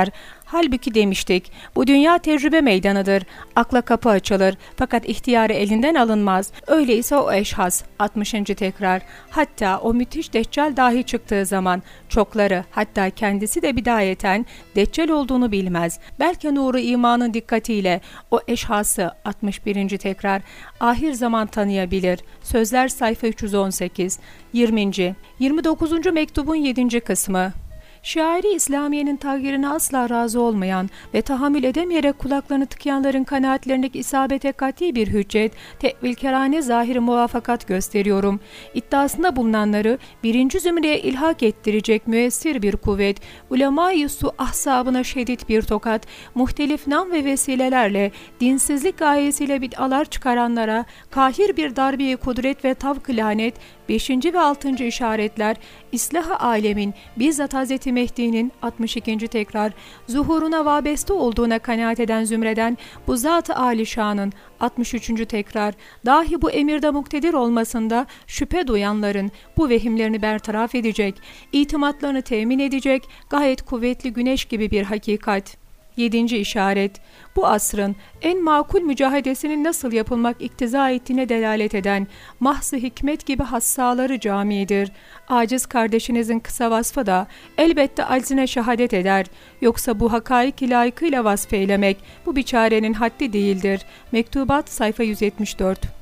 [SPEAKER 1] Halbuki demiştik, bu dünya tecrübe meydanıdır. Akla kapı açılır fakat ihtiyarı elinden alınmaz. Öyleyse o eşhas, 60. tekrar, hatta o müthiş Deccal dahi çıktığı zaman çokları, hatta kendisi de bidayeten Deccal olduğunu bilmez. Belki nuru imanın dikkatiyle o eşhası, 61. tekrar, ahir zaman tanıyabilir. Sözler sayfa 318, 20. 29. mektubun 7. kısmı. Şairi İslamiye'nin tagirine asla razı olmayan ve tahammül edemeyerek kulaklarını tıkayanların kanaatlerindeki isabete kat'i bir hüccet, tevilkerane zahiri muvafakat gösteriyorum. İddiasında bulunanları birinci zümreye ilhak ettirecek müessir bir kuvvet, ulema-i su ahsabına şiddet bir tokat, muhtelif nam ve vesilelerle dinsizlik gayesiyle bid'alar çıkaranlara kahir bir darbe-i kudret ve tavk-ı lanet, 5. ve 6. işaretler, İslah-ı alemin bizzat Hz. Mehdi'nin 62. tekrar zuhuruna vabeste olduğuna kanaat eden zümreden bu zat-ı alişanın 63. tekrar dahi bu emirde muktedir olmasında şüphe duyanların bu vehimlerini bertaraf edecek, itimatlarını temin edecek gayet kuvvetli güneş gibi bir hakikat. 7. işaret, bu asrın en makul mücahedesinin nasıl yapılmak iktiza ettiğine delalet eden mahz-ı hikmet gibi hassaları camidir. Aciz kardeşinizin kısa vasfı da elbette aczine şehadet eder. Yoksa bu hakaik layıkıyla vasf eylemek bu biçarenin haddi değildir. Mektubat sayfa 174.